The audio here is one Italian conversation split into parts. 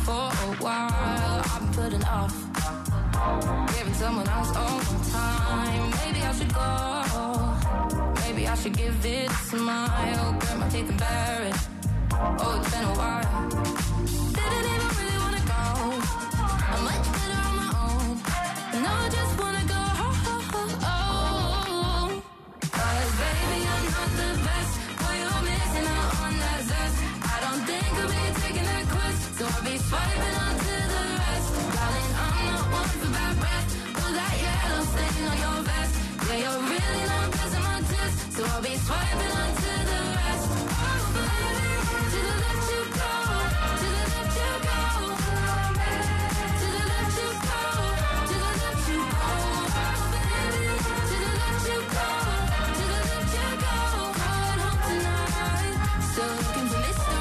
for a while. I've been putting off giving someone else all the time. Maybe I should go. Maybe I should give it a smile. Grit my teeth and bear it. Oh, it's been a while. Didn't even really wanna go. I'm much better on my own. And I just wanna go. Cause baby, I'm not the best. Boy, you're missing out on that zest. I don't think I'll be taking that quest. So I'll be swiping on to the rest. Darling, I'm not one for bad breath. Pull that yellow stain on your vest. Yeah, you're really not passing my test. So I'll be swiping on to the rest. Oh baby, to the left you go. To the left you go. To the left you go. To the left you go. Oh baby, to the left you go. To the left you go. Going home tonight. Still looking for Mr.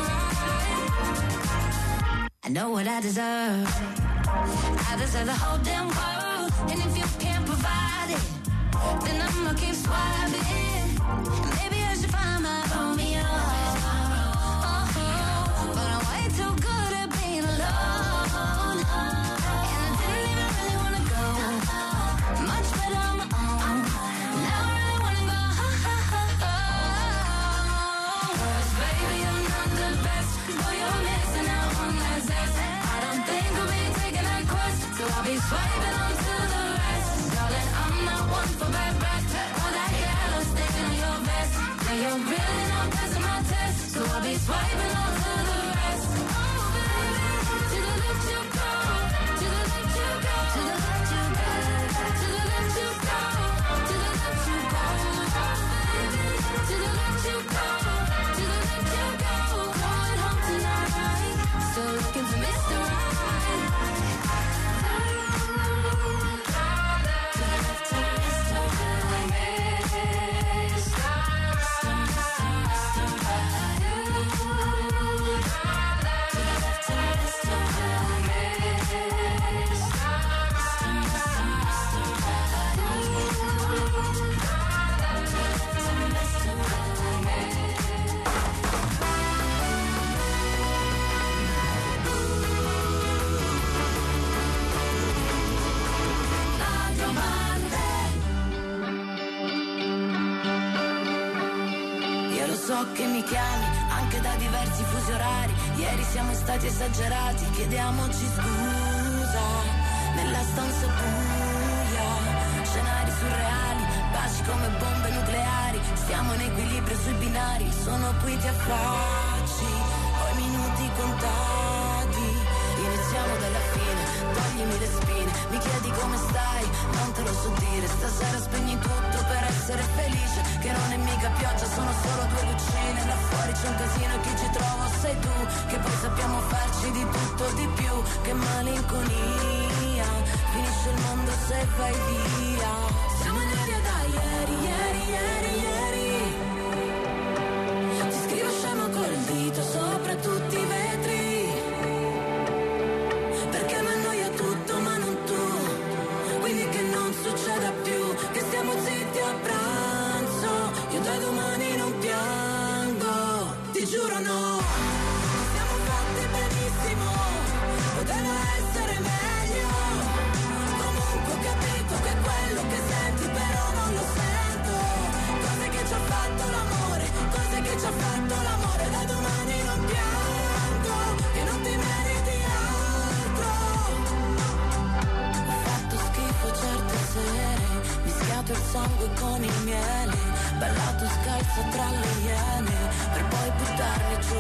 Right. I know what I deserve. I deserve the whole damn world. And if you can't provide it, then I'ma keep swiping. Maybe I should find my Romeo. But I'm way too good at being alone. And I didn't even really wanna go. Much better on my own. Now I really wanna go. Cause baby, I'm not the best. Boy, you're missing out on that zest. I don't think I'll be taking that quest. So I'll be swiping on to the rest. Darling, I'm not one for bad breath. Or that yellow stain on your vest. Yeah, you're really not passing my test. So I'll be swiping on to the rest. Oh baby, to the left you go. To the left you go. To the left you go. To the left you go. To the left you go. Oh baby, to the left you go. To the left you go. Going home tonight. Still looking for Mr. Right. So che mi chiami anche da diversi fusi orari. Ieri siamo stati esagerati, chiediamoci scusa. Nella stanza buia, scenari surreali, baci come bombe nucleari. Stiamo in equilibrio sui binari, sono qui ti affacci, ho i minuti contati. Iniziamo dalla fine, toglimi le spine. Mi chiedi come stai, non te lo so dire. Stasera spegni tutto per essere felice. Che non è mica pioggia, sono solo due goccine. Là fuori c'è un casino, chi ci trova sei tu. Che poi sappiamo farci di tutto di più. Che malinconia, finisce il mondo se vai via. Siamo in aria da ieri, ieri, ieri, ieri. Ti scrivo scemo col dito sopra tutti i vetri. Perché mi annoia tutto ma non tu. Quindi che non succeda più, che stiamo zitti a pranzo. Io da domani non piango, ti giuro no. Siamo fatti benissimo, poteva essere meglio. Comunque ho capito che quello che senti però non lo sento. Cose che ci ha fatto l'amore, cose che ci ha fatto l'amore. Da domani non piango, che non ti meriti altro. Ho fatto schifo certe sere, mischiato il sangue con il miele, ballato scalzo tra le iene, per poi buttarmi giù,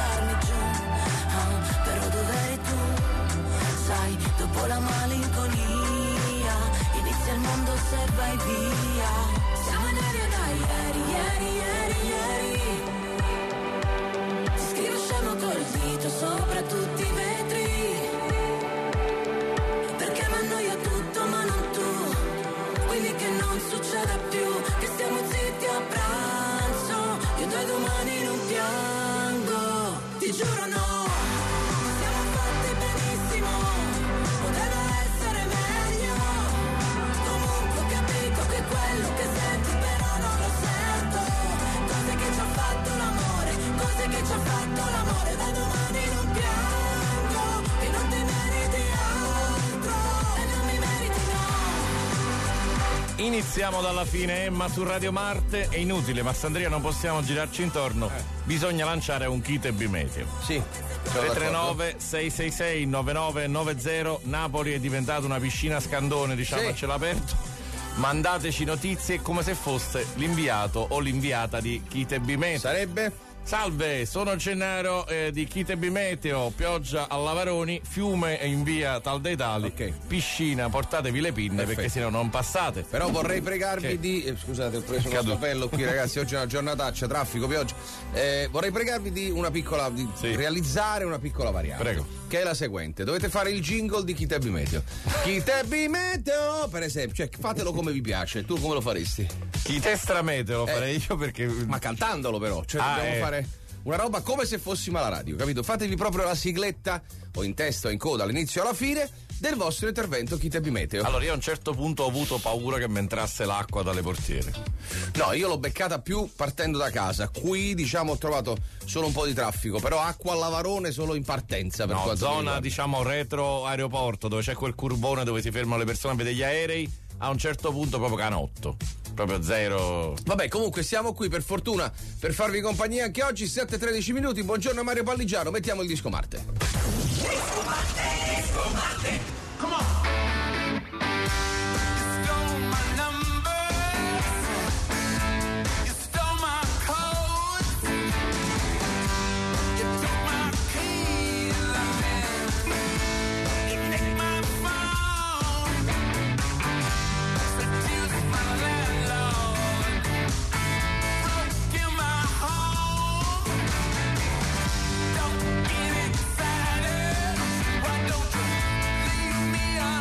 però dov'eri tu? Sai, dopo la malinconia, inizia il mondo se vai via. Siamo in aria da ieri, ieri, ieri, ieri. Ti scrivo scemo col dito sopra tutti i vetri. Perché mi annoia tutto ma non tu. Quindi che non succeda più, che stiamo zitti a pranzo. Io da domani non piango, ti giuro no. Siamo fatti benissimo, poteva essere meglio. Comunque ho capito che quello che senti però non lo sento. Cose che ci ha fatto l'amore, cose che ci ha fatto l'amore. Da domani non piango, e non Iniziamo dalla fine, ma su Radio Marte è inutile, Massandria, non possiamo girarci intorno. Bisogna lanciare un kit Ebimeteo. Sì. 339 666 9990. Napoli è diventata una piscina scandone, diciamo, a cielo aperto. Mandateci notizie come se fosse l'inviato o l'inviata di kit Ebimeteo. Sarebbe? Salve, sono Gennaro di Kit Ebimeteo, pioggia a Lavaroni, fiume in via tal dei tali, piscina, portatevi le pinne perché sennò non passate. Però vorrei pregarvi di scusate, ho preso uno scapello qui, ragazzi, oggi è una giornataccia, traffico, pioggia. Vorrei pregarvi di realizzare una piccola variante. Prego. Che è la seguente: dovete fare il jingle di Kit Ebimeteo. Kit Ebimeteo, per esempio, cioè fatelo come vi piace. Tu come lo faresti? Kit Estrameteo lo farei io perché. Ma cantandolo però, cioè dobbiamo fare una roba come se fossimo alla radio, capito? Fatevi proprio la sigletta, o in testa o in coda, all'inizio o alla fine, del vostro intervento Kit Ebimeteo. Allora, io a un certo punto ho avuto paura che mi entrasse l'acqua dalle portiere. No, io l'ho beccata più partendo da casa. Qui, diciamo, ho trovato solo un po' di traffico, però acqua a Lavarone solo in partenza. Per zona, diciamo, retro aeroporto, dove c'è quel curvone dove si fermano le persone a vedere gli aerei, a un certo punto proprio canotto. Proprio zero. Vabbè, comunque siamo qui per fortuna per farvi compagnia anche oggi, 7:13 minuti. Buongiorno a Mario Palligiano, mettiamo il disco Marte. Disco Marte, come on. Don't get excited. Why don't you leave me alone?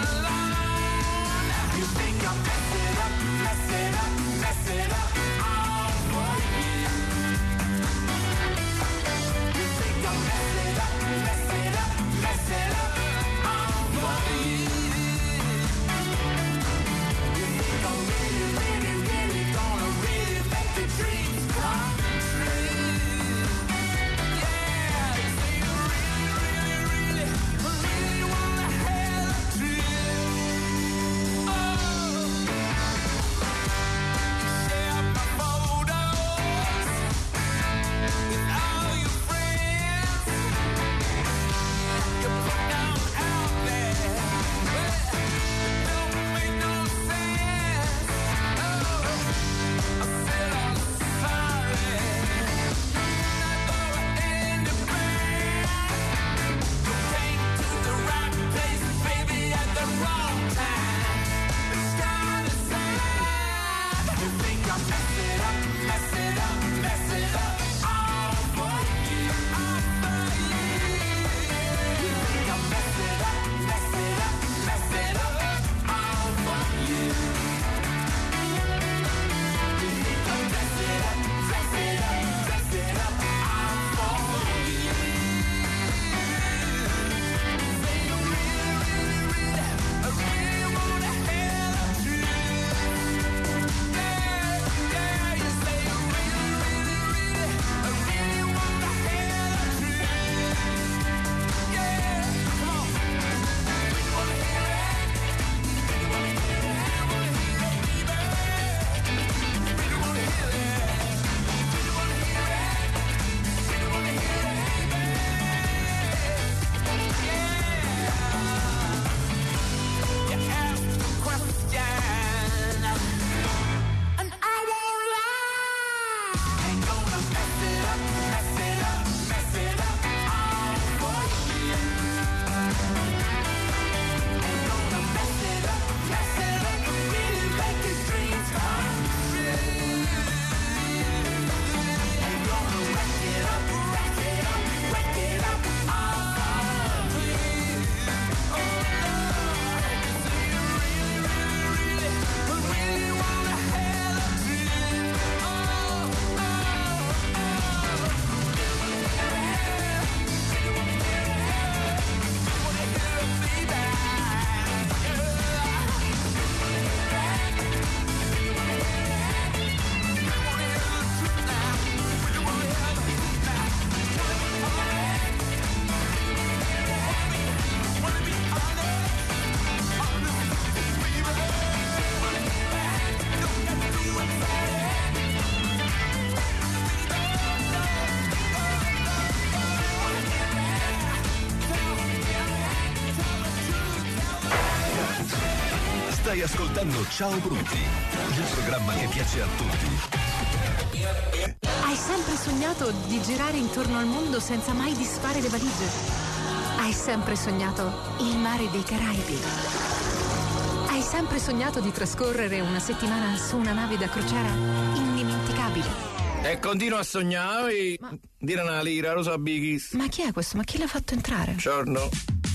Stai ascoltando Ciao Brutti, il programma che piace a tutti. Hai sempre sognato di girare intorno al mondo senza mai disfare le valigie? Hai sempre sognato il mare dei Caraibi? Hai sempre sognato di trascorrere una settimana su una nave da crociera indimenticabile? E continua a sognare. Dire una lira, lo so, Bighis. Ma chi è questo? Ma chi l'ha fatto entrare? Giorno.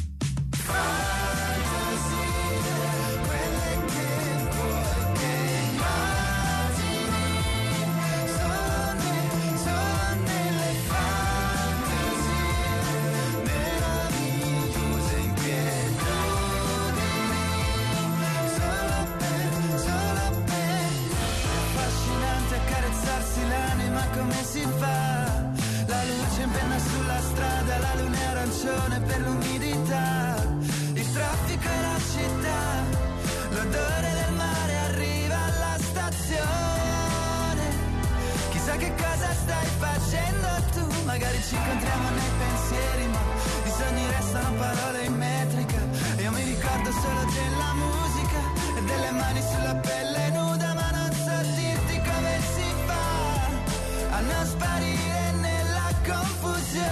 Come si fa? La luce in penna sulla strada, la luna arancione per l'umidità, il traffico e la città, l'odore del mare arriva alla stazione. Chissà che cosa stai facendo tu, magari ci incontriamo nei pensieri, ma i sogni restano parole in metrica. Io mi ricordo solo della musica e delle mani sulla pelle nuda, ma non so dirti come si a non sparire nella confusione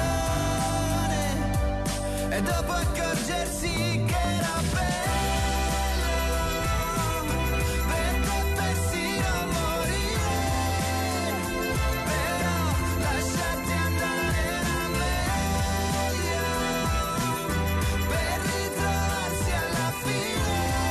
e dopo accorgersi che era bello, perché persino morire, però lasciarti andare era meglio, per ritrovarsi alla fine,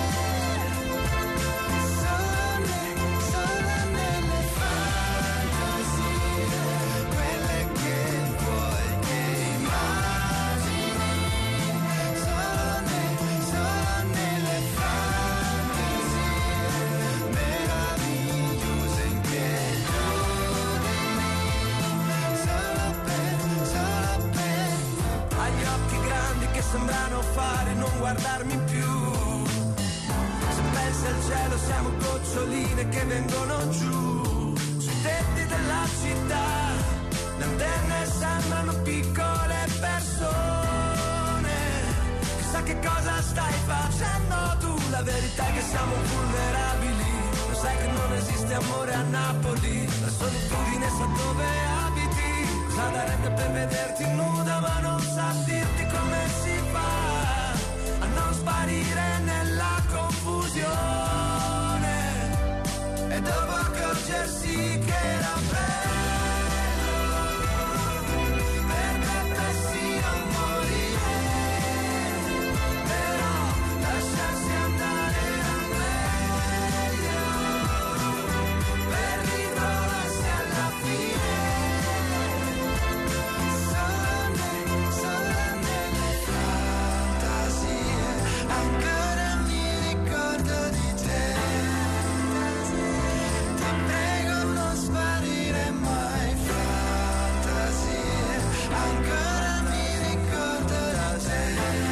solo nelle fantasie, quelle che vuoi che immagini, solo nelle fantasie meravigliose in solo per hai gli occhi grandi che sembrano fare non guardarmi più, se pensi al cielo siamo goccioline che vengono giù sui tetti della città, le antenne sembrano piccole persone. Chissà che cosa stai facendo tu, la verità è che siamo vulnerabili, lo sai che non esiste amore a Napoli, la solitudine sa dove abiti, cosa darebbe per vederti nuda, ma non sa dirti come si fa a non sparire nella confusione e dopo accorgersi che era bello, perché persino morire, però lasciarsi andare era meglio, per ritrovarsi alla fine, solo nelle fantasie, ancora mi ricordo di te. Ti prego non sparire mai, fantasie, ancora mi ricordo di te.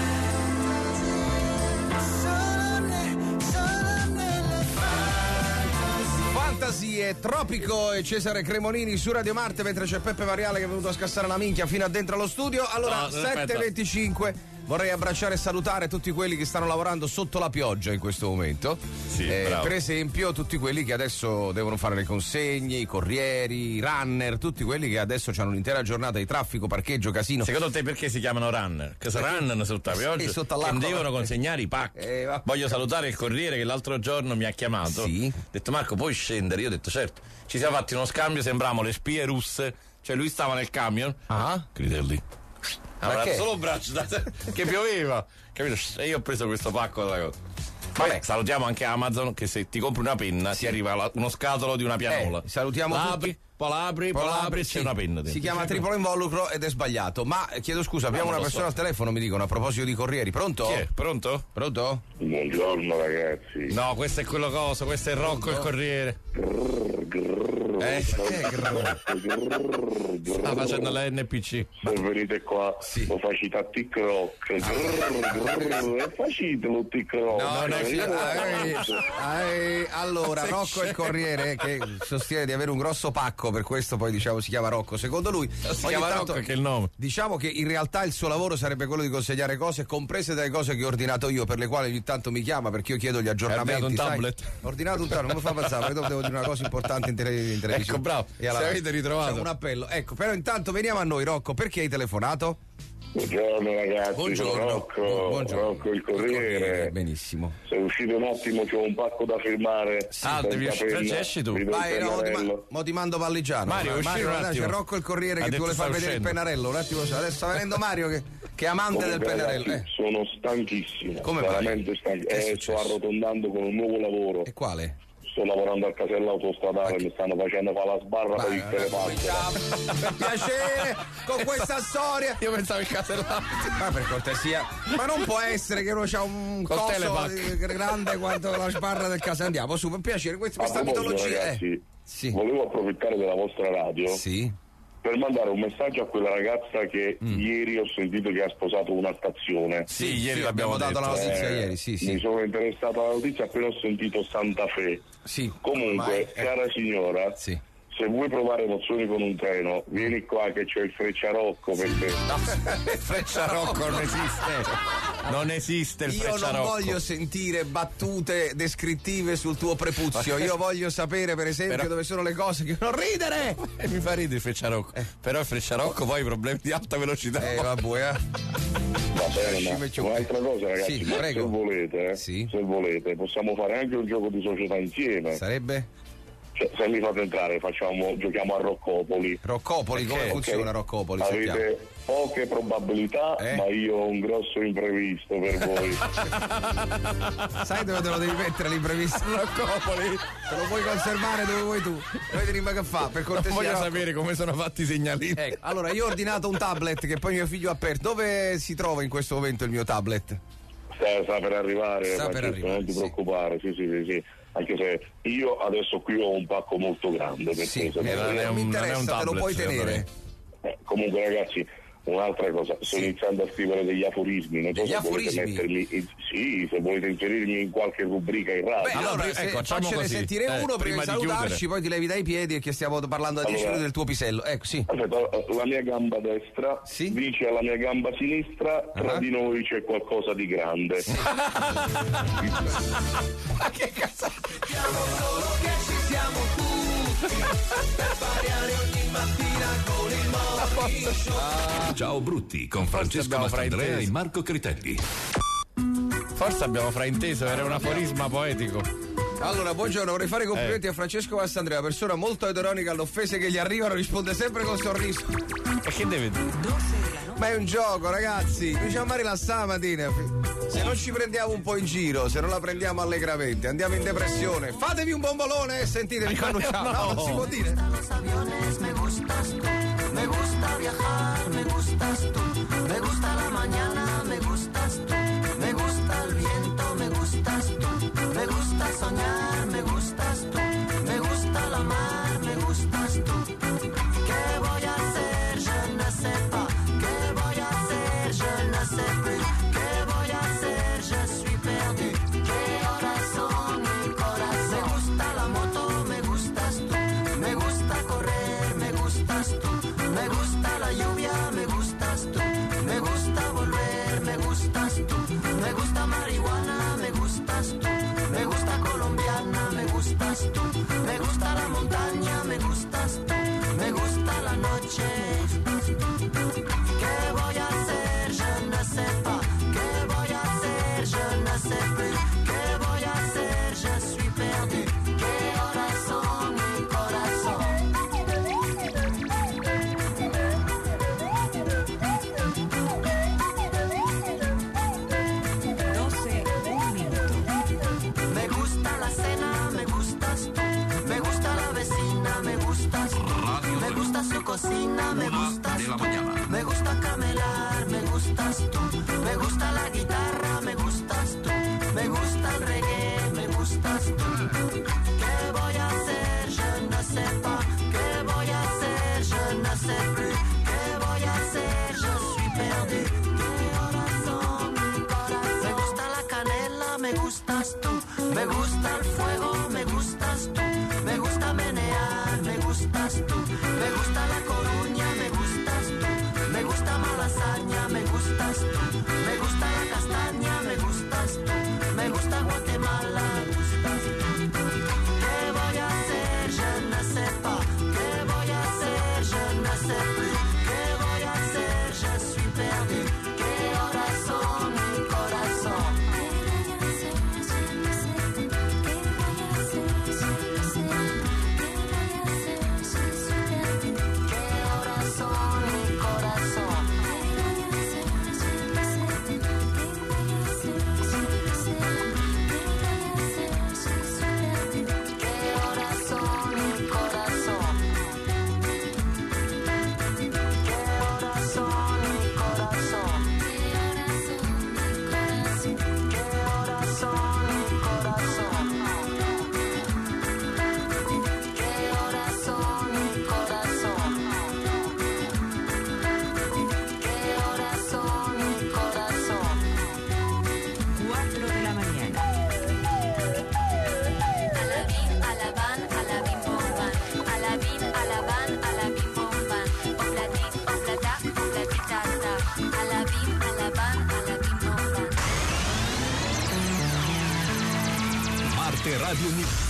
Solo nelle fantasie. Fantasie, Tropico e Cesare Cremonini su Radio Marte, mentre c'è Peppe Variale che è venuto a scassare la minchia fino a dentro allo studio. Allora, No, aspetta. 7:25. Vorrei abbracciare e salutare tutti quelli che stanno lavorando sotto la pioggia in questo momento. Sì, bravo. Per esempio, tutti quelli che adesso devono fare le consegne, i corrieri, i runner, tutti quelli che adesso hanno un'intera giornata di traffico, parcheggio, casino. Secondo te perché si chiamano runner? Che runnano sotto la pioggia sotto e l'acqua. devono consegnare i pacchi. Voglio salutare il corriere che l'altro giorno mi ha chiamato. Sì. Ha detto Marco puoi scendere? Io ho detto certo. Ci siamo fatti uno scambio, sembravamo le spie russe. Cioè lui stava nel camion. Ah? Critelli. Allora, Perché? solo braccio che pioveva, capito? E io ho preso questo pacco della cosa. Vabbè, salutiamo anche Amazon che se ti compri una penna ti arriva uno scatolo di una pianola. Salutiamo tutti. Poi l'apri e c'è una penna dentro. Si chiama triplo involucro ed è sbagliato. Ma chiedo scusa, abbiamo una persona al telefono, mi dicono, a proposito di corrieri. Pronto? Chi è? Pronto? Pronto? Buongiorno ragazzi. No, questo è quello coso, questo è Rocco il corriere. Sta facendo la NPC. Se venite qua, lo facite a TikTok. È facile TikTok. Allora, Rocco è il corriere che sostiene di avere un grosso pacco per questo poi diciamo si chiama Rocco. Secondo lui si chiama Rocco, che è il nome. Diciamo che in realtà il suo lavoro sarebbe quello di consegnare cose, comprese delle cose che ho ordinato io, per le quali ogni tanto mi chiama perché io chiedo gli aggiornamenti. Hai ordinato un tablet? Ho ordinato un tablet, non mi fa pensare, perché dopo devo dire una cosa importante in televisione. Ecco, bravo, se avete ritrovato un appello. Ecco, però intanto veniamo a noi, Rocco, perché hai telefonato? Buongiorno ragazzi, Buongiorno. sono Rocco, Buongiorno. Rocco il Corriere. Benissimo. Se uscite un attimo c'ho un pacco da firmare. Devi uscire, esci tu. Vai, mo ti mando Palligiano. Mario, uscire un attimo. C'è Rocco il Corriere che ti vuole far vedere il pennarello. Un attimo, adesso sta venendo Mario che è amante del pennarello. Sono stanchissimo. Come veramente stanchissimo. Sto arrotondando con un nuovo lavoro. E quale? Sto lavorando al casello autostradale, mi stanno facendo fare la sbarra per il telepasso. Per piacere, con questa storia. Io pensavo il casellato. Ma per cortesia, ma non può essere che uno c'ha un Col coso telepack grande quanto la sbarra del casello. Andiamo su, per piacere, questa mitologia. Ragazzi, Sì. volevo approfittare della vostra radio. Sì. Per mandare un messaggio a quella ragazza che ieri ho sentito che ha sposato una stazione. Sì, ieri l'abbiamo dato la notizia ieri, sì. Mi sono interessato alla notizia appena ho sentito Santa Fe. Sì. Comunque, cara signora, Sì. se vuoi provare emozioni con un treno, vieni qua che c'è il Frecciarocco per te. Il Frecciarocco non esiste. Non esiste il Io Frecciarocco. non voglio sentire battute descrittive sul tuo prepuzio. Io voglio sapere, per esempio, dove sono le cose che non ridere. Mi fa ridere il Frecciarocco. Però il Frecciarocco poi ha i problemi di alta velocità. Va bene, ma un'altra cosa ragazzi, Sì, ma prego. se volete, possiamo fare anche un gioco di società insieme. Sarebbe? Cioè, se mi fate entrare giochiamo a Roccopoli. Roccopoli, come funziona Roccopoli? Avete poche probabilità, ma io ho un grosso imprevisto per voi. Sai dove te lo devi mettere l'imprevisto? Roccopoli? Te lo puoi conservare dove vuoi tu. Vedi che fa, per cortesia. Voglio sapere come sono fatti i segnalini. Ecco, allora io ho ordinato un tablet che poi mio figlio ha aperto. Dove si trova in questo momento il mio tablet? Sta per arrivare, non ti sì. preoccupare, sì. Anche se io adesso qui ho un pacco molto grande. Sì, se non mi interessa, te lo puoi tenere. Comunque ragazzi, un'altra cosa, sto iniziando a scrivere degli aforismi, non so se volete mettermi se volete inserirmi in qualche rubrica in radio. Allora, faccene sentire uno prima di salutarci, chiudere. Poi ti levi dai piedi perché stiamo parlando da 10 minuti del tuo pisello. Ecco, sì. Aspetta, la mia gamba destra dice alla mia gamba sinistra, tra di noi c'è qualcosa di grande. Ma che cazzo? Sappiamo solo che ci siamo tutti per variare ogni mattina con il Morning Show. Ciao Brutti con Francesco Mastandrea e Marco Critelli. Forse abbiamo frainteso, era un aforisma poetico. Allora, buongiorno, vorrei fare i complimenti a Francesco Mastandrea, persona molto ironica alle offese che gli arrivano, risponde sempre col sorriso. E che deve dire? Ma è un gioco, ragazzi, bisogna rilassare la mattina. Se non ci prendiamo un po' in giro, se non la prendiamo allegramente, andiamo in depressione. Fatevi un bombolone e sentitevi quando ciao. No, non si può dire. Los aviones, me gustas tú, me gusta viajar, me gustas tú, me gusta la mañana, me gustas tú, me gusta el viento, me gustas tú, me gusta soñar, me gustas tú, me gusta la mar, me gustas tú. ¿Qué voy a hacer? Je ne sais pas. ¿Qué voy a hacer? Je ne sais plus. ¿Qué voy a hacer? Je suis perdu. ¿Qué horas son mi corazón? Me gusta la moto, me gustas tú. Me gusta correr, me gustas tú. Me gusta la lluvia, me gustas tú. Me gusta volver, me gustas tú. Me gusta marihuana, me gustas tú. Me gusta colombiana, me gustas tú. Me gusta la montaña, me gustas tú. Me gusta la noche. ¿Qué voy a hacer? Je ne sais pas. ¿Qué voy a hacer? Je ne sais plus. ¿Qué voy a hacer? Je suis perdu. ¿Qué horas son mi corazón? 12, 1 minuto. Me gusta la cena, me gustas tú. Me gusta la vecina, me gustas tú. Me gusta su cocina, me gustas tú. Me gusta camelar, me gustas tú. Me gusta la guitarra, me gustas tú. Me gusta el reggae, me gustas tú. ¿Qué voy a hacer? Je ne sais pas. ¿Qué voy a hacer? Je ne sais plus. ¿Qué voy a hacer? Je suis perdu. ¿Qué horas son mi corazón? Me gusta la canela, me gustas tú. Me gusta el fuego, me gustas tú. Me gusta menear, me gustas tú. Me gusta La Coruña, me gustas tú. Me gusta Malasaña, me gustas tú. Me gusta la castaña, me gustas tú. Me gusta Guatemala, me gustas tú. ¿Qué voy a hacer? Je ne sais pas. ¿Qué voy a hacer? Je ne sais plus. ¿Qué voy a hacer? Je suis perdu. ¿Qué horas son, mi corazón? Radio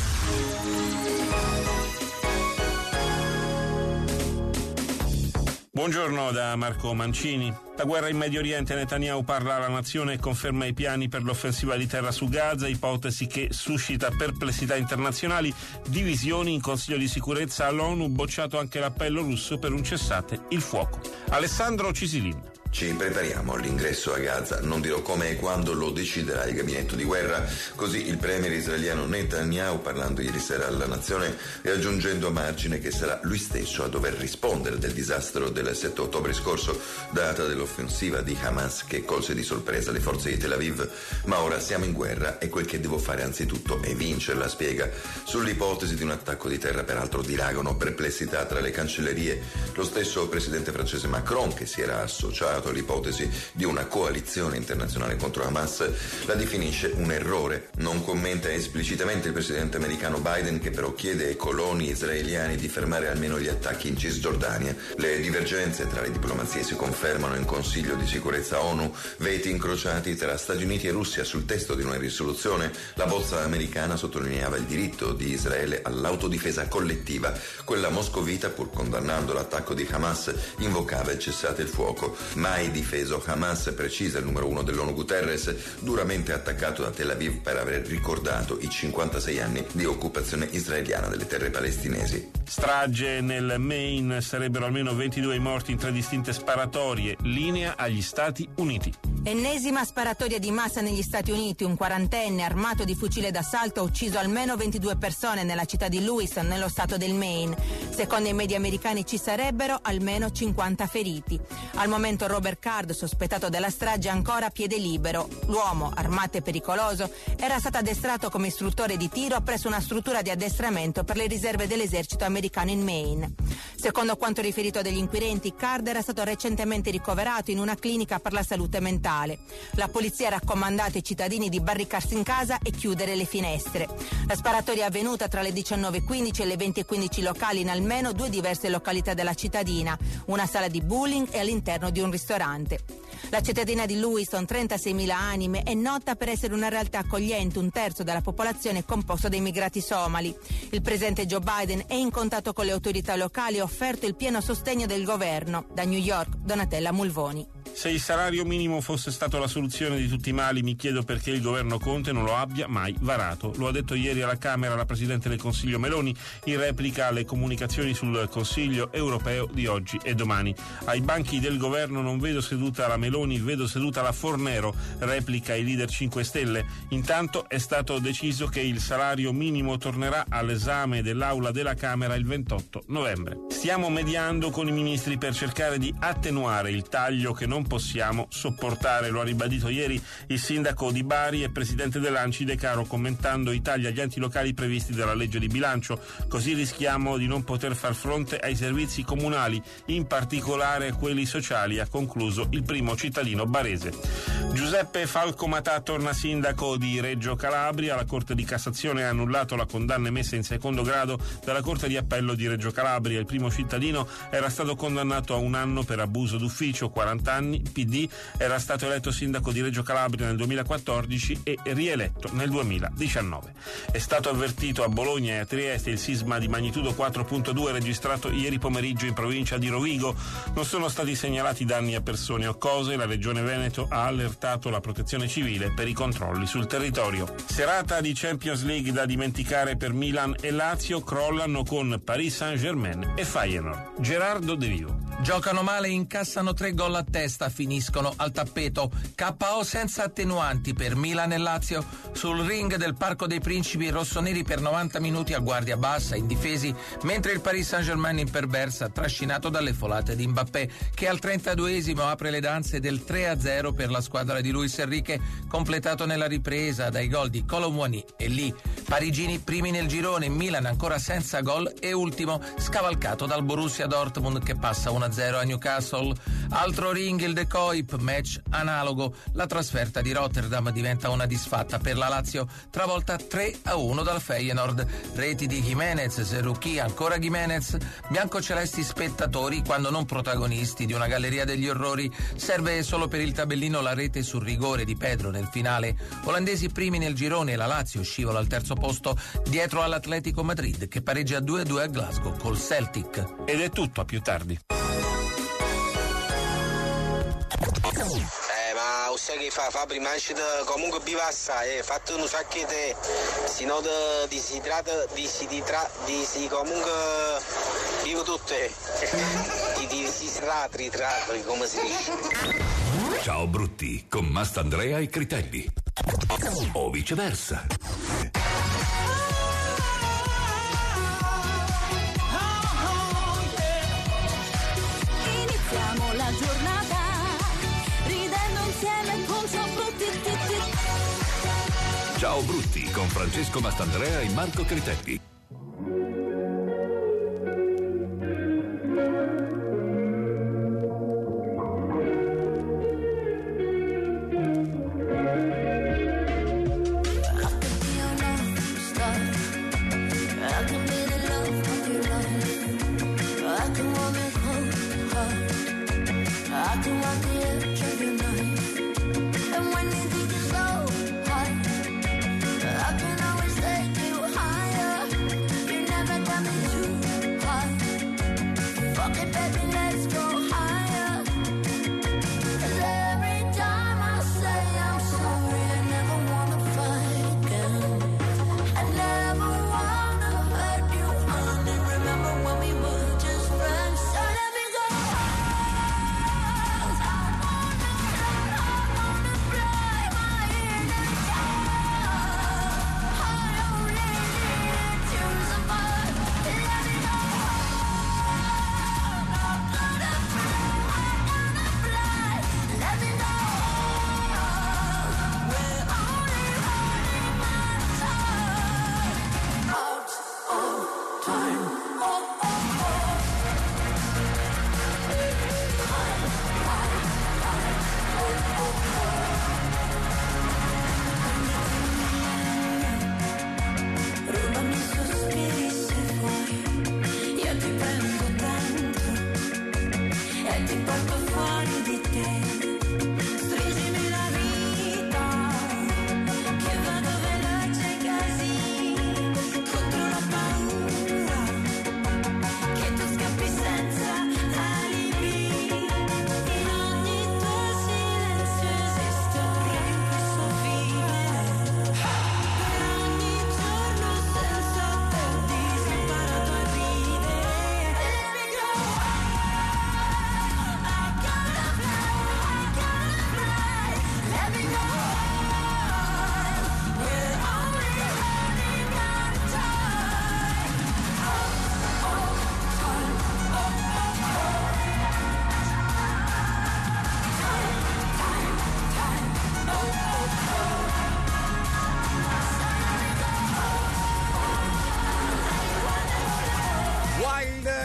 Buongiorno da Marco Mancini. La guerra in Medio Oriente, Netanyahu parla alla nazione e conferma i piani per l'offensiva di terra su Gaza, ipotesi che suscita perplessità internazionali, divisioni in Consiglio di sicurezza all'ONU, bocciato anche l'appello russo per un cessate il fuoco. Alessandro Cisilin. Ci prepariamo all'ingresso a Gaza, non dirò come e quando lo deciderà il gabinetto di guerra, così il premier israeliano Netanyahu, parlando ieri sera alla nazione e aggiungendo a margine che sarà lui stesso a dover rispondere del disastro del 7 ottobre scorso, data dell'offensiva di Hamas che colse di sorpresa le forze di Tel Aviv. Ma ora siamo in guerra e quel che devo fare anzitutto è vincerla, spiega. Sull'ipotesi di un attacco di terra peraltro dilagano perplessità tra le cancellerie. Lo stesso presidente francese Macron, che si era associato l'ipotesi di una coalizione internazionale contro Hamas, la definisce un errore. Non commenta esplicitamente il presidente americano Biden, che però chiede ai coloni israeliani di fermare almeno gli attacchi in Cisgiordania. Le divergenze tra le diplomazie si confermano in Consiglio di sicurezza ONU, veti incrociati tra Stati Uniti e Russia sul testo di una risoluzione. La bozza americana sottolineava il diritto di Israele all'autodifesa collettiva. Quella moscovita, pur condannando l'attacco di Hamas, invocava il cessate il fuoco. Mai difeso Hamas, precisa il numero 1 dell'ONU Guterres, duramente attaccato da Tel Aviv per aver ricordato i 56 anni di occupazione israeliana delle terre palestinesi. Strage nel Maine, sarebbero almeno 22 morti in 3 distinte sparatorie, linea agli Stati Uniti. Ennesima sparatoria di massa negli Stati Uniti, un quarantenne armato di fucile d'assalto ha ucciso almeno 22 persone nella città di Lewiston, nello stato del Maine. Secondo i media americani ci sarebbero almeno 50 feriti. Al momento Robert Card, sospettato della strage, è ancora a piede libero. L'uomo, armato e pericoloso, era stato addestrato come istruttore di tiro presso una struttura di addestramento per le riserve dell'esercito americano in Maine. Secondo quanto riferito dagli inquirenti, Card era stato recentemente ricoverato in una clinica per la salute mentale. La polizia ha raccomandato ai cittadini di barricarsi in casa e chiudere le finestre. La sparatoria è avvenuta tra le 19:15 e le 20:15 locali in almeno 2 diverse località della cittadina, una sala di bowling e all'interno di un ristorante. La cittadina di Lewiston, 36.000 anime, è nota per essere una realtà accogliente, un terzo della popolazione è composto da immigrati somali. Il presidente Joe Biden è in contatto con le autorità locali e ha offerto il pieno sostegno del governo. Da New York, Donatella Mulvoni. Se il salario minimo fosse stato la soluzione di tutti i mali, mi chiedo perché il governo Conte non lo abbia mai varato. Lo ha detto ieri alla Camera la Presidente del Consiglio Meloni in replica alle comunicazioni sul Consiglio europeo di oggi e domani. Ai banchi del governo non vedo seduta la Meloni, vedo seduta la Fornero, replica il leader 5 Stelle. Intanto è stato deciso che il salario minimo tornerà all'esame dell'Aula della Camera il 28 novembre. Stiamo mediando con i ministri per cercare di attenuare il taglio che non non possiamo sopportare. Lo ha ribadito ieri il sindaco di Bari e presidente dell'ANCI De Caro, commentando i tagli agli enti locali previsti dalla legge di bilancio. Così rischiamo di non poter far fronte ai servizi comunali, in particolare quelli sociali, ha concluso il primo cittadino barese. Giuseppe Falcomatà torna sindaco di Reggio Calabria. La Corte di Cassazione ha annullato la condanna emessa in secondo grado dalla Corte di Appello di Reggio Calabria. Il primo cittadino era stato condannato a 1 anno per abuso d'ufficio, 40 anni, PD, era stato eletto sindaco di Reggio Calabria nel 2014 e rieletto nel 2019. È stato avvertito a Bologna e a Trieste il sisma di magnitudo 4.2 registrato ieri pomeriggio in provincia di Rovigo. Non sono stati segnalati danni a persone o cose. La Regione Veneto ha allertato la Protezione Civile per i controlli sul territorio. Serata di Champions League da dimenticare per Milan e Lazio, crollano con Paris Saint-Germain e Feyenoord. Gerardo De Vivo. Giocano male, incassano 3 gol a testa, finiscono al tappeto. KO senza attenuanti per Milan e Lazio. Sul ring del Parco dei Principi rossoneri per 90 minuti a guardia bassa, indifesi, mentre il Paris Saint-Germain imperversa, trascinato dalle folate di Mbappé, che al 32esimo apre le danze del 3-0 per la squadra di Luis Enrique, completato nella ripresa dai gol di Kolo Muani e Lee. Parigini primi nel girone, Milan ancora senza gol e ultimo, scavalcato dal Borussia Dortmund che passa 1-0 a Newcastle. Altro ring il De Kuip, match analogo. La trasferta di Rotterdam diventa una disfatta per la Lazio, travolta 3-1 dal Feyenoord. Reti di Jimenez, Zerouki, ancora Jimenez. Biancocelesti spettatori, quando non protagonisti di una galleria degli orrori. Serve solo per il tabellino la rete sul rigore di Pedro nel finale. Olandesi primi nel girone, la Lazio scivola al terzo posto dietro all'Atletico Madrid che pareggia 2-2 a Glasgow col Celtic. Ed è tutto, a più tardi. Ma sai che fa prima comunque biva assai, fatto un sacco di te, si nota si comunque vivo tutte, si tratri come si dice. Ciao brutti, con Mastandrea e Critelli. O viceversa. Iniziamo la giornata ridendo insieme con Ciao Brutti. Ciao brutti, con Francesco Mastandrea e Marco Critelli.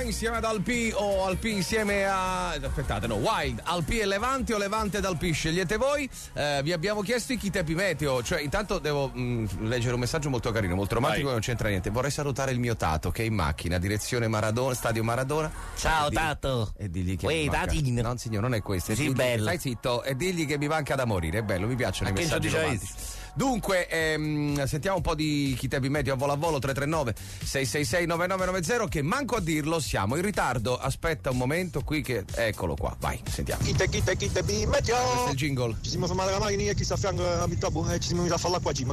insieme ad Alpi o Alpi insieme a... aspettate, no, Wild, Alpi e Levante o Levante ed Alpi, scegliete voi. Vi abbiamo chiesto i tempi meteo, cioè intanto devo leggere un messaggio molto carino, molto romantico, non c'entra niente. Vorrei salutare il mio Tato che è in macchina, direzione Maradona, stadio Maradona. Ciao Tato. E digli che Uè, Tatino. No signor, non è questo. Sì, bello. Stai zitto e digli che mi manca da morire, è bello, mi piacciono i messaggi romantici. Dunque, sentiamo un po' di chi tempi meteo a volo 339 666 9990, che manco a dirlo siamo in ritardo. Aspetta un momento qui che eccolo qua, vai, sentiamo. Chi te meteo. Questo è il jingle. Ci siamo fermati alla macchina e chi sta a fianco a Mittabu e ci siamo venuti a fare l'acqua gym,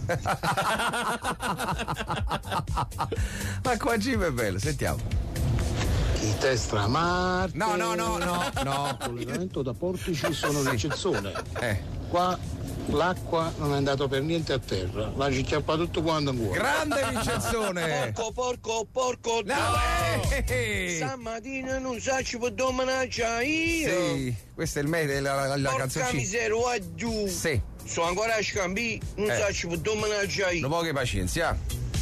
L'acqua gym è bello, sentiamo. Chi te stramarte. No. Collegamento da Portici sono l'eccezione. Qua l'acqua non è andata per niente a terra, la ci chiappa tutto quanto in cuore. Grande Vincenzone! Porco! No! Stamattina non so ci può domanare io. Sì, questo è la canzoncina. Porca miseria, giù. Sì. Sono ancora a scambi, non so ci può domanare io. Un po' che pazienza.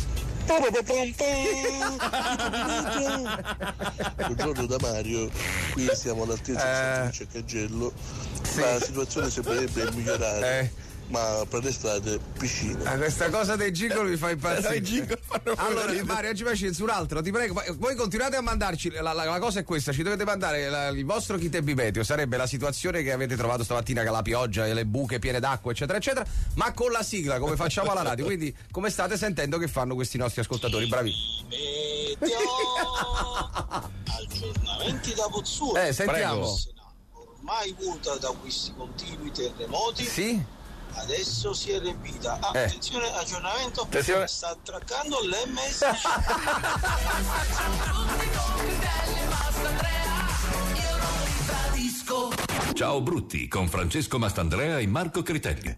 Buongiorno da Mario, qui siamo all'altezza di Ceccagello. La situazione sembrerebbe migliorare, ma per l'estate piscina. Questa cosa dei jingle mi fa impazzire. Allora Mario, oggi pazienza, un altro, ti prego, voi continuate a mandarci, la cosa è questa, ci dovete mandare il vostro chi tempi meteo, sarebbe la situazione che avete trovato stamattina, che la pioggia e le buche piene d'acqua eccetera eccetera, ma con la sigla come facciamo alla radio, quindi come state sentendo che fanno questi nostri ascoltatori, bravi. Meteo aggiornamenti da Pozzuolo. Sentiamo. Ormai vuota da questi continui terremoti. Sì. Adesso si è riempita. Attenzione, aggiornamento. Sta attraccando l'MS. Ciao Brutti con Francesco Mastandrea e Marco Critelli.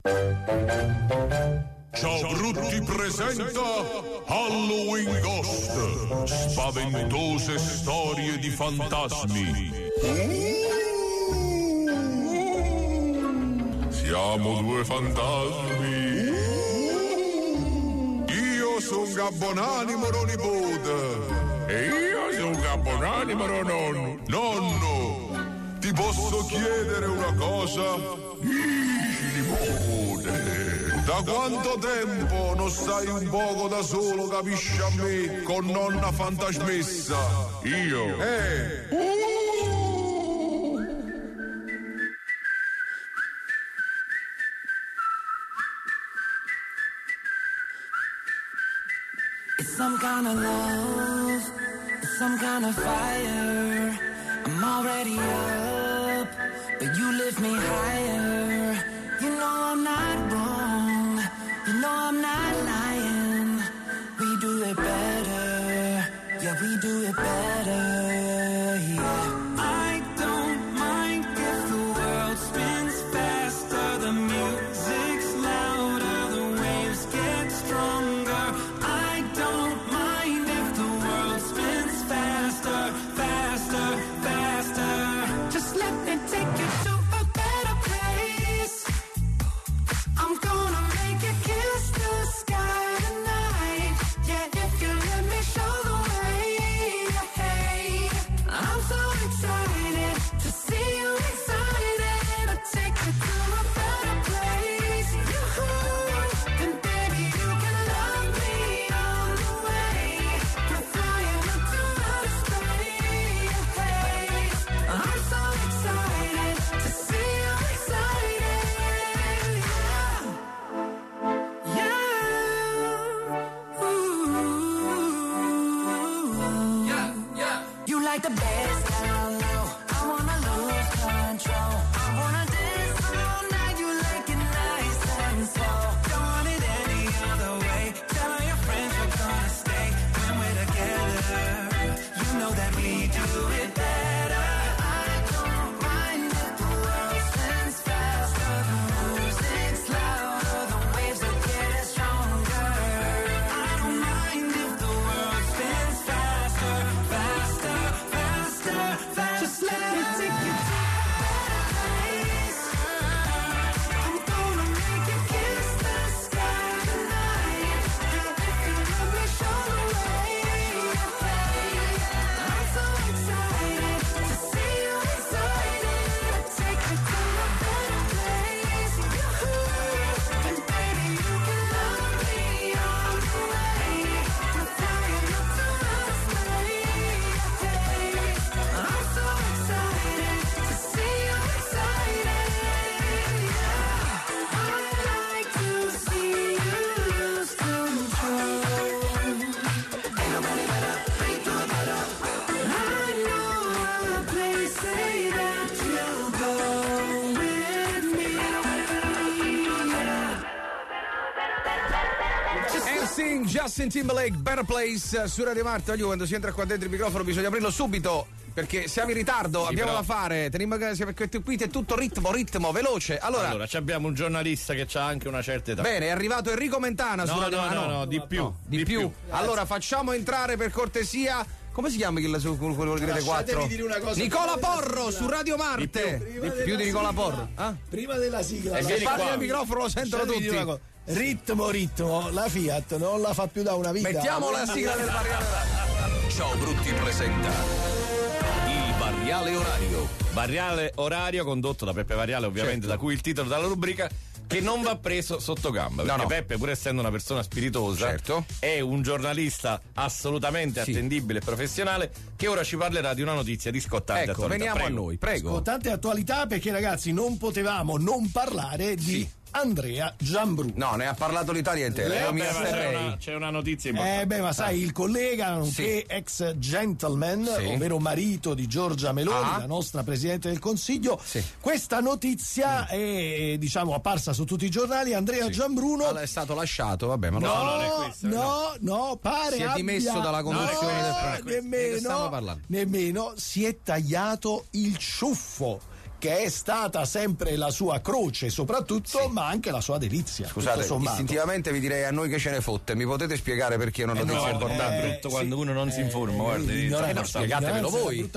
Ciao Brutti presenta Halloween Ghost, spaventose storie di fantasmi. Siamo due fantasmi. Io sono Gabbonani moro nipote. E io sono Gabbonani moro nonno. Nonno, ti posso chiedere una cosa? Nipote, da quanto tempo non stai un poco da solo, capisci a me, con nonna fantasmessa? Io? Some kind of love, some kind of fire. I'm already up, but you lift me higher. You know I'm not wrong, you know I'm not lying. We do it better, yeah, we do it better, yeah. I don't mind if the world spins faster, the music's louder, the waves get stronger. I don't mind if the world spins faster, faster, faster. Just let me take you to a better place. I'm gonna make you kiss the sky tonight. Yeah, if you let me show the way. Hey, I'm so excited to see you excited. I'll take you to a better place. And baby, you can love me all the way. We're flying up to outer space. Hey, I'm so excited to see you excited. You like the bass down low. I wanna lose control. I wanna dance all night. You like it nice and slow. Don't want it any other way. Tell all your friends we're gonna stay when we're together. You know that we do it better. I don't mind if the world spins faster. The music's louder. The waves are getting stronger. I don't mind if the world spins faster, faster, faster, faster. Just let me take you to a better place. I'm gonna make you kiss the sky tonight. If you let me show the way. I'm so Featuring Justin Timberlake, Better Place su Radio Marte. Oggi quando si entra qua dentro il microfono bisogna aprirlo subito perché siamo in ritardo, sì, abbiamo però... da fare, perché qui è tutto ritmo veloce. Allora abbiamo un giornalista che ha anche una certa età. Bene, è arrivato Enrico Mentana su Radio Marte. No, di più. Allora facciamo entrare per cortesia. Come si chiama quello che direte 4? Nicola Porro su Radio Marte. Di più di Nicola Porro. Prima della sigla. E se parli al microfono lo sentono tutti. Ritmo, la Fiat non la fa più da una vita. Mettiamo la sigla del Variale Orario. Ciao Brutti presenta il Variale Orario. Variale Orario condotto da Peppe Variale, ovviamente, da cui il titolo della rubrica, che non va preso sotto gamba, perché Peppe, pur essendo una persona spiritosa, è un giornalista assolutamente attendibile e professionale, che ora ci parlerà di una notizia di scottante attualità. Veniamo a noi, prego. Scottante attualità, perché ragazzi non potevamo non parlare di Andrea Gianbruno. No, ne ha parlato l'Italia intera. C'è una notizia importante. Ma sai, il collega, nonché ex gentleman, ovvero marito di Giorgia Meloni, la nostra Presidente del Consiglio. Questa notizia è, diciamo, apparsa su tutti i giornali. Andrea Gianbruno è stato lasciato, vabbè, ma non è questo. No, pare si è dimesso dalla conduzione del programma. Nemmeno si è tagliato il ciuffo, che è stata sempre la sua croce soprattutto, ma anche la sua delizia. Scusate, istintivamente vi direi a noi che ce ne fotte. Mi potete spiegare perché una notizia importante? È brutto quando uno non si informa, guardi, spiegatevelo voi.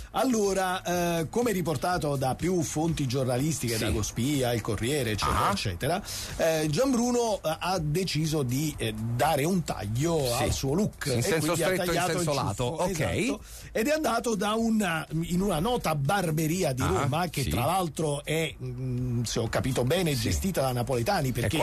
Allora, come riportato da più fonti giornalistiche, da Gospia, il Corriere, eccetera, Gianbruno ha deciso di dare un taglio al suo look. In senso stretto, in senso lato. Esatto. Ed è andato in una nota barberia di Roma, che tra l'altro è, se ho capito bene, gestita da napoletani, perché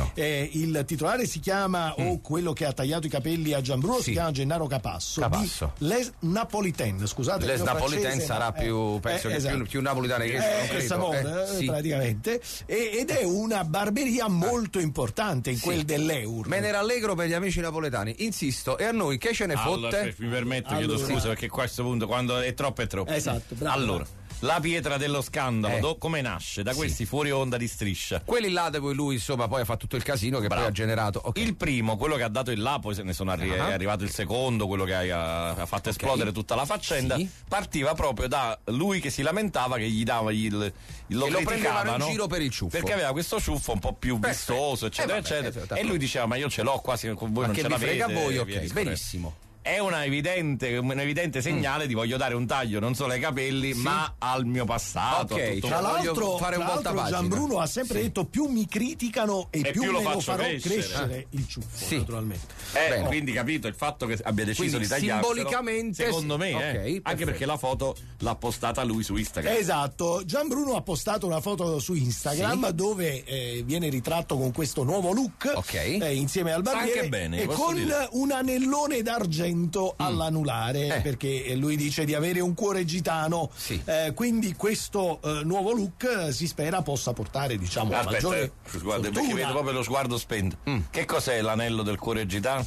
il titolare si chiama, o quello che ha tagliato i capelli a Gianbruno, si chiama Gennaro Capasso. Di Les Napolitaines, scusate. Les Napolitaines sarà più, penso che più napolitane che Samone, praticamente, ed è una barberia molto importante in quel dell'Eur. Me ne rallegro per gli amici napoletani, insisto, e a noi che ce ne fotte? Mi permetto, chiedo scusa, perché qua a questo punto, quando è troppo è troppo. Esatto, bravo. Allora, la pietra dello scandalo, come nasce? Da questi fuori onda di Striscia. Quelli là da cui lui, insomma, poi ha fatto tutto il casino che poi ha generato. Il primo, quello che ha dato il là, poi se ne sono è arrivato il secondo, quello che ha fatto esplodere tutta la faccenda, partiva proprio da lui che si lamentava che gli dava lo prendevano in giro per il ciuffo. Perché aveva questo ciuffo un po' più vistoso, eccetera, eccetera. E lui diceva, ma io ce l'ho quasi con voi, non ce l'avete. Ma che vi frega a voi, benissimo. È un evidente segnale di voglio dare un taglio non solo ai capelli, ma al mio passato. Tra l'altro, Gianbruno ha sempre detto: più mi criticano e più me lo farò crescere il ciuffo, naturalmente. Quindi capito il fatto che abbia deciso di tagliarselo, simbolicamente, secondo me, anche perché la foto l'ha postata lui su Instagram. Esatto, Gianbruno ha postato una foto su Instagram dove viene ritratto con questo nuovo look, insieme al barbiere, anche bene, e con un anellone d'argento all'anulare, perché lui dice di avere un cuore gitano, quindi questo nuovo look si spera possa portare, diciamo, maggiore fortuna. Perché vedo proprio lo sguardo spento. Che cos'è l'anello del cuore gitano?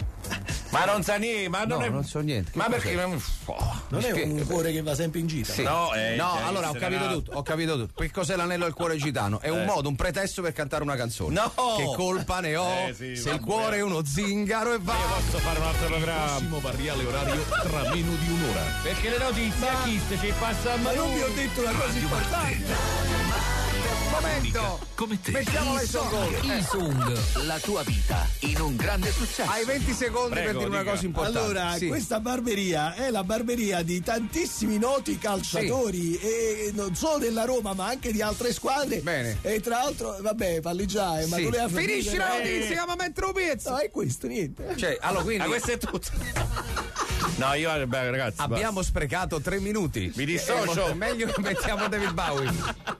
Ma non sa niente, non so niente. Ma perché non è un cuore che va sempre in gita? No, allora ho capito tutto. Che cos'è l'anello del cuore gitano? È un modo, un pretesto per cantare una canzone. No! Che colpa ne ho se il cuore è uno zingaro e va. Io posso fare un altro programma. Prossimo Variale Orario tra meno di un'ora. Perché le notizie a chi ci passa. Ma non vi ho detto una cosa importante. Momento, come te. Mettiamola in Song, la tua vita in un grande successo. Hai 20 secondi per dire una cosa importante. Allora, questa barberia è la barberia di tantissimi noti calciatori, e non solo della Roma, ma anche di altre squadre. Bene. E tra l'altro, vabbè, parli già, ma tu le hai finisci la notizia, ma metto un pezzo. No, è questo, niente. Cioè, allora, quindi questo è tutto. No, io ragazzi, abbiamo sprecato 3 minuti. Mi dissocio. È meglio che mettiamo David Bowie.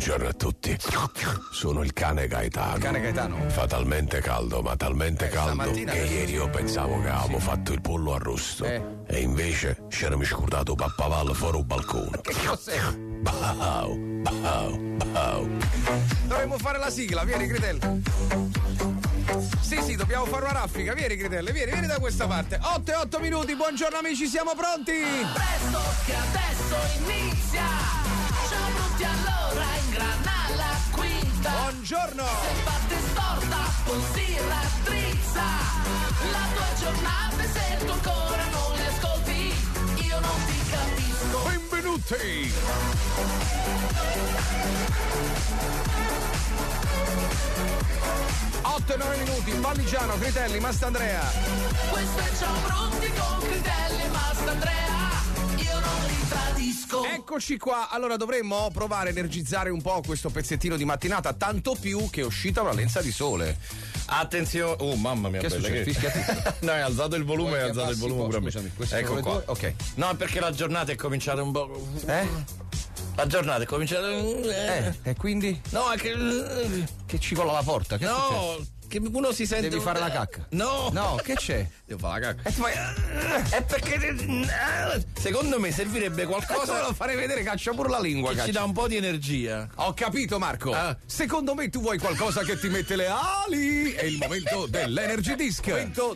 Buongiorno a tutti. Sono il cane Gaetano. Cane Gaetano. Fa talmente caldo, ma talmente caldo che ieri io pensavo che avevamo fatto il pollo arrosto. E invece c'erano scordato pappavallo fuori un balcone. Che cos'è? Bau, bau, bau. Dovremmo fare la sigla, vieni Critelli. Sì, dobbiamo fare una raffica, vieni Critelli, vieni da questa parte. 8 minuti, buongiorno amici, siamo pronti? Presto che adesso inizia. Ciao pronti allora, ingrana la quinta. Buongiorno. Se parte storta, poi si raddrizza. La tua giornata e se tu ancora non li ascolti, io non ti capisco. Benvenuti. 8-9 minuti, Valligiano, Critelli, Mastandrea. Questo è Ciao pronti con Critelli e Mastandrea. Io non li tradisco. Eccoci qua, allora dovremmo provare a energizzare un po' questo pezzettino di mattinata, tanto più che è uscita una lenza di sole. Attenzione, oh mamma mia, che bella, succede? Fischia. No, hai alzato il volume, hai alzato il volume pure a me. Scusami, Ecco qua. Ok. No, perché la giornata è cominciata un po'. La giornata è cominciata. E quindi? No, è che cicola la porta? Che no, che uno si sente. Devi fare la cacca. No, che c'è? Devo fare la cacca. È perché secondo me servirebbe qualcosa. Lo farei vedere, caccia pure la lingua. Che ci dà un po' di energia. Ho capito, Marco. Secondo me tu vuoi qualcosa che ti mette le ali. È il momento dell'Energy Disc.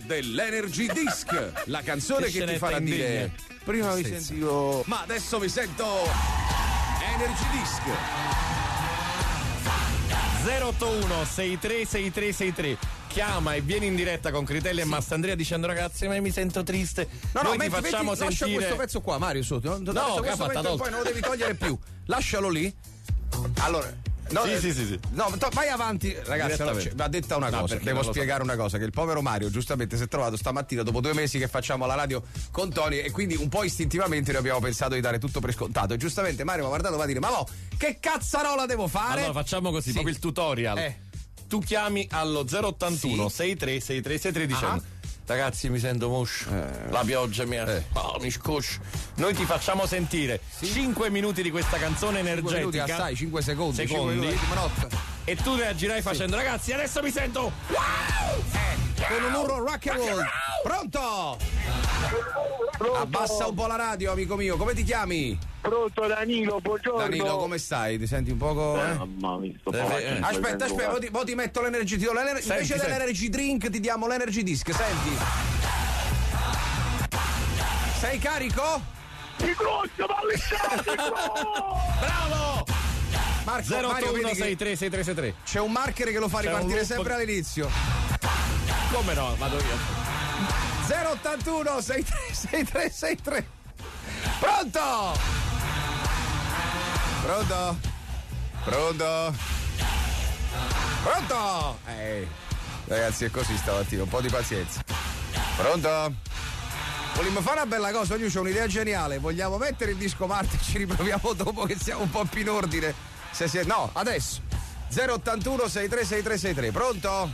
La canzone che ti farà dire. Prima mi sentivo. Ma adesso mi sento. Energy Disc 081 636363. Chiama e vieni in diretta con Critelli e Mastandrea dicendo ragazzi ma mi sento triste. Noi ti facciamo sentire. Lascia questo pezzo qua, Mario, sotto. No, che ha fatto poi non lo devi togliere più. Lascialo lì. Allora no, sì. No, vai avanti, ragazzi. Va detta una cosa. Devo spiegare una cosa: che il povero Mario giustamente si è trovato stamattina dopo 2 mesi che facciamo la radio con Tony, e quindi un po' istintivamente noi abbiamo pensato di dare tutto per scontato. E giustamente Mario mi ha guardato e va a dire: ma mo, che cazzarola devo fare? Allora facciamo così, proprio il tutorial. Tu chiami allo 081 636363 dicendo ragazzi mi sento moscio, la pioggia mi scoscia. Noi ti facciamo sentire 5 minuti di questa canzone energetica. 5 minuti assai, 5 secondi. 5 minuti, e tu reagirai facendo ragazzi adesso mi sento con un urlo rock and roll. Pronto? Abbassa un po' la radio, amico mio. Come ti chiami? Pronto, Danilo, buongiorno. Danilo, come stai? Ti senti un poco? Aspetta, mo ti metto l'energy. Invece dell'energy drink ti diamo l'energy disc. Senti. Sei carico? Ti croccio, bravo! Marco, 081 636363. C'è un marker che lo fa ripartire sempre all'inizio. Come no? Vado io. 081 636363. Pronto? Ragazzi, è così stamattina, un po' di pazienza. Pronto? Vogliamo fare una bella cosa, oggi c'ho un'idea geniale. Vogliamo mettere il disco Marte e ci riproviamo dopo che siamo un po' più in ordine. No, adesso 081 636363. Pronto?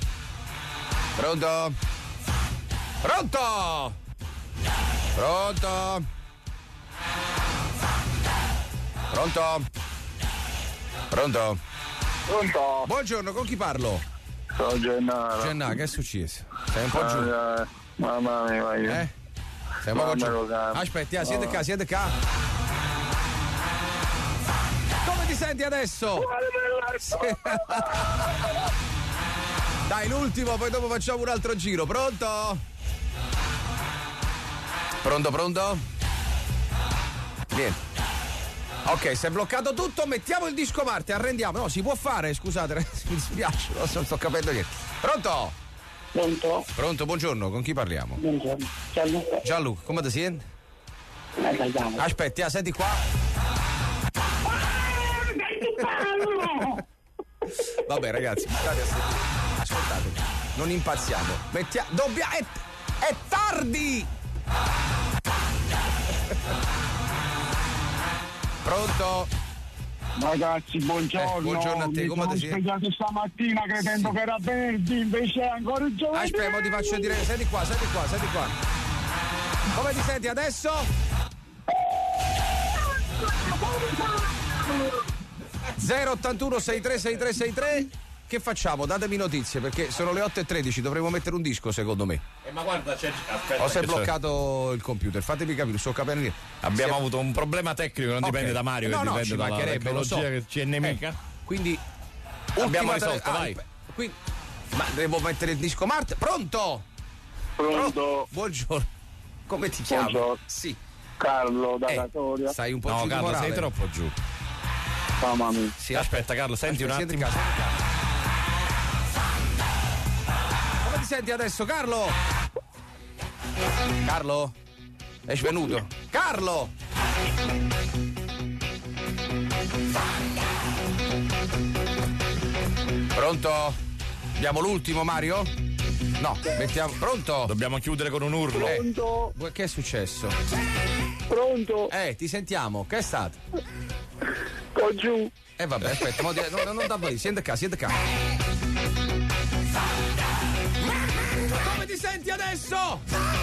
Buongiorno, con chi parlo? Sono Gennaro. Gennaro, che è successo? Sei un po' giù. Mamma mia, sei un po' giù. Aspetti, siete qua. Come ti senti adesso? Dai, l'ultimo, poi dopo facciamo un altro giro. Pronto? Niente. Ok, si è bloccato tutto, mettiamo il disco Marte, arrendiamo. No, si può fare, scusate, mi dispiace, non sto capendo niente. Pronto, buongiorno, con chi parliamo? Buongiorno, Gianluca, come ti senti? Aspetti, senti qua. Vabbè ragazzi, state a sentire. Ascoltate, non impazziamo. È tardi! Pronto? Ragazzi, buongiorno. Buongiorno a te, come ti senti? Mi sono svegliato stamattina credendo che era venerdì, invece è ancora giovedì. Aspetta, ti faccio dire, senti qua. Come ti senti adesso? 081 636363. Che facciamo? Datemi notizie, perché sono le 8:13, dovremmo mettere un disco secondo me. Ma guarda, aspetta. O si è bloccato il computer, fatemi capire, sto capendo. Abbiamo avuto un problema tecnico, non dipende da Mario, che dipende dalla tecnologia che ci è nemica. Quindi abbiamo risolto, vai. Ma devo mettere il disco Marte. Pronto? Buongiorno. Come ti chiami? Buongiorno. Sì. Carlo da Catoria. Stai un po' giù. No, Carlo, morale. sei troppo giù. Mamma mia. Sì, aspetta Carlo, senti un attimo. Come ti senti adesso, Carlo? Carlo? È svenuto? Carlo! Pronto? Abbiamo l'ultimo, Mario? No, mettiamo. Pronto? Dobbiamo chiudere con un urlo. Pronto? Che è successo? Pronto? Ti sentiamo, che è stato? Sto giù. Vabbè, aspetta, non da lì, senti qua. Come ti senti adesso?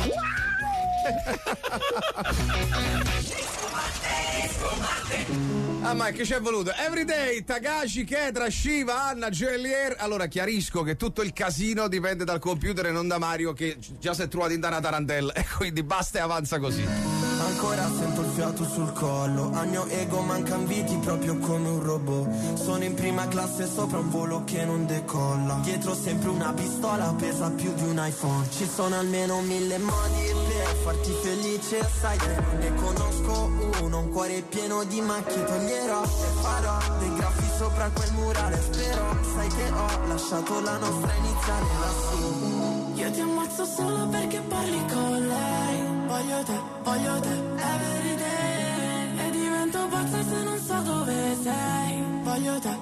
Ah, ma che ci è voluto? Everyday, Tagashi, Ketra, Shiva, Anna, Joelier. Allora chiarisco che tutto il casino dipende dal computer e non da Mario, che già si è trovato in una tarantella, e quindi basta e avanza così. Ancora sento il fiato sul collo, al mio ego mancan viti proprio come un robot. Sono in prima classe sopra un volo che non decolla. Dietro sempre una pistola, pesa più di un iPhone. Ci sono almeno 1000 modi per farti felice, sai che non ne conosco uno. Un cuore pieno di macchie toglierò e farò dei graffi sopra quel murale. Spero, sai che ho lasciato la nostra iniziale lassù. Io ti ammazzo solo perché parli con lei. Voglio te, every day. E divento pazza se non so dove sei. Voglio te.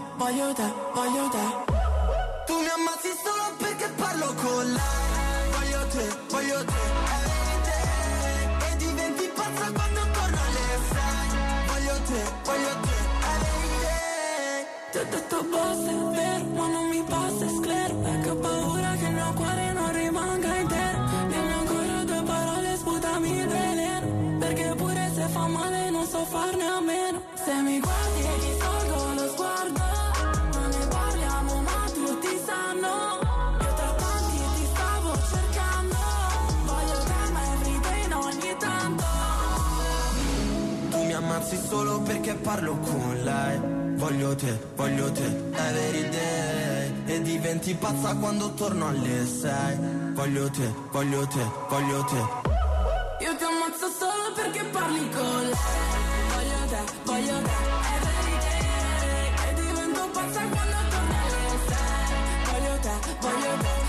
Tu mi ammazzi solo perché parlo con lei. Voglio te, every day. E diventi pazza quando torno alle 6. Voglio te, every day. Ti ho detto basta, è vero, ma non mi passa, è sclero. Perché ho paura che il mio cuore non rimanga intero. Dimmi ancora 2 parole, sputami il veleno. Perché pure se fa male non so farne a meno. Se mi guardi e ti tolgo lo sguardo, non ne parliamo ma tutti sanno. Io tra tanti ti stavo cercando. Voglio te ma everyday no ogni tanto. Tu mi ammazzi solo perché parlo con lei. Voglio te, every day. E diventi pazza quando torno alle 6. Voglio te. Io ti ammazzo solo perché parli con lei. Voglio te, every day. E divento pazza quando torno alle 6. Voglio te, every day.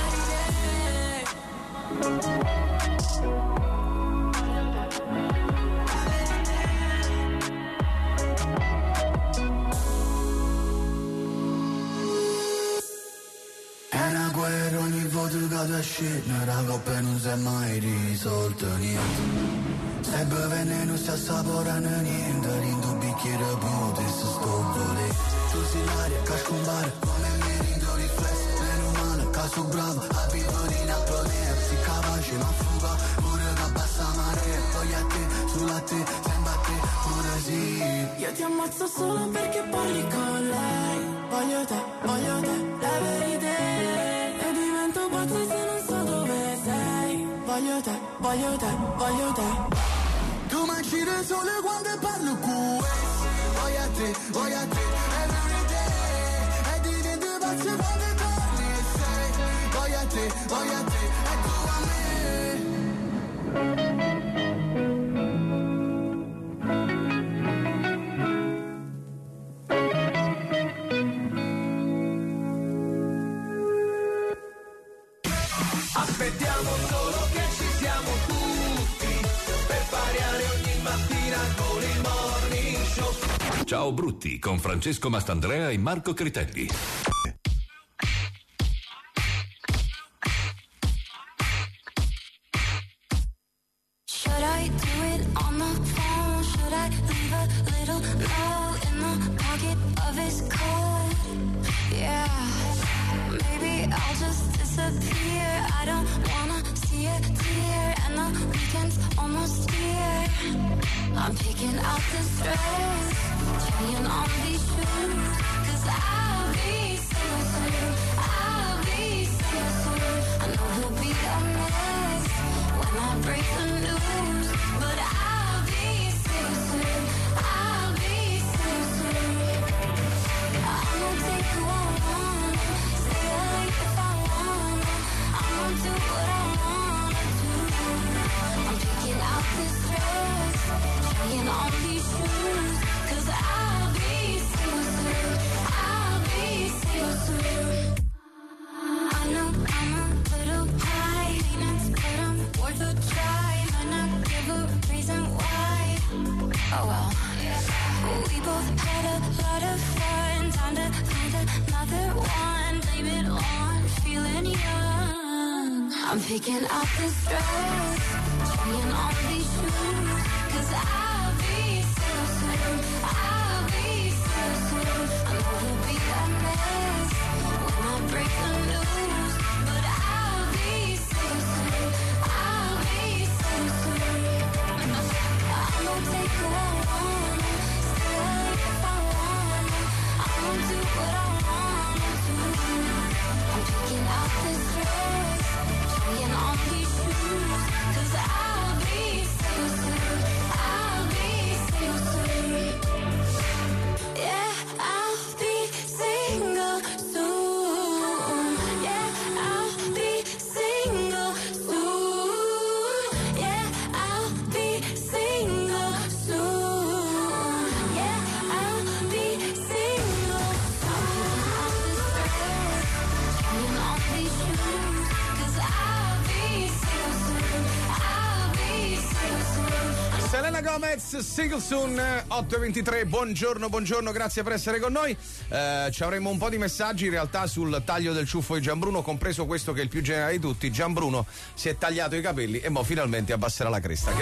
È una guerra ogni volta che tu esci, la coppa non si è mai risolta niente. Se beve non si assaporano niente, in due bicchieri potessi stoppare. Tu sei l'aria, casco un bar, come mi rido riflesso. Meno male, caso bravo, abitudine in applaudire. Si capace ma fuga, pure che abbassa marea. Voglio a te, sulla te, sembra a te, pure sì. Io ti ammazzo solo perché parli con lei. Voglio te, every day. E divento pazza se non so dove sei. Voglio te. Tu mangi il sole quando parlo con lei. Voglio te, every day. E diventi pazza quando torni e sei. Voglio te, e tu a me. Aspettiamo solo che ci siamo tutti per variare ogni mattina con il Morning Show. Ciao Brutti con Francesco Mastandrea e Marco Critelli. Should I do it on the phone? Should I leave a little note in the pocket of his coat? Yeah, maybe I'll just disappear. I don't wanna see a tear, and the weekend's almost here. I'm picking picking out the stress, trying on these shoes, 'cause I'll be single soon, I'll be single soon. I know he'll be a mess when I break the news, but I'll be single soon, I'll be single soon. I'm gonna take who I want, stay late if I want, I'm gonna do what I wanna do. I'm picking out this dress, trying on these shoes, 'cause I'll be single soon, I'll be single soon. I know I'm a little high, but I'm worth a try, might not give a reason why. Oh well, we both had a lot of fun, time to find another one, blame it on feeling young. I'm picking out this dress, trying on these shoes, 'cause I'll be single soon, I'll be single soon. I know he'll be a mess when I break the news, but I'll be single soon, I'll be single soon. I'm gonna take who I want, stay late if I want, I'm gonna do what I wanna do. I'm picking out this dress, trying on these shoes, 'cause I'll be single soon, I'll be single soon. Yeah, I'll be single soon. Yeah, I'll be single soon. Yeah, I'll be single soon. Yeah, I'll be single soon. Trying on these shoes, 'cause I'll be single soon, I'll be single soon. Selena Gomez, Single Soon, 8:23, buongiorno, grazie per essere con noi. Ci avremo un po' di messaggi in realtà sul taglio del ciuffo di Gianbruno, compreso questo che è il più generale di tutti. Gianbruno si è tagliato i capelli e mo finalmente abbasserà la cresta.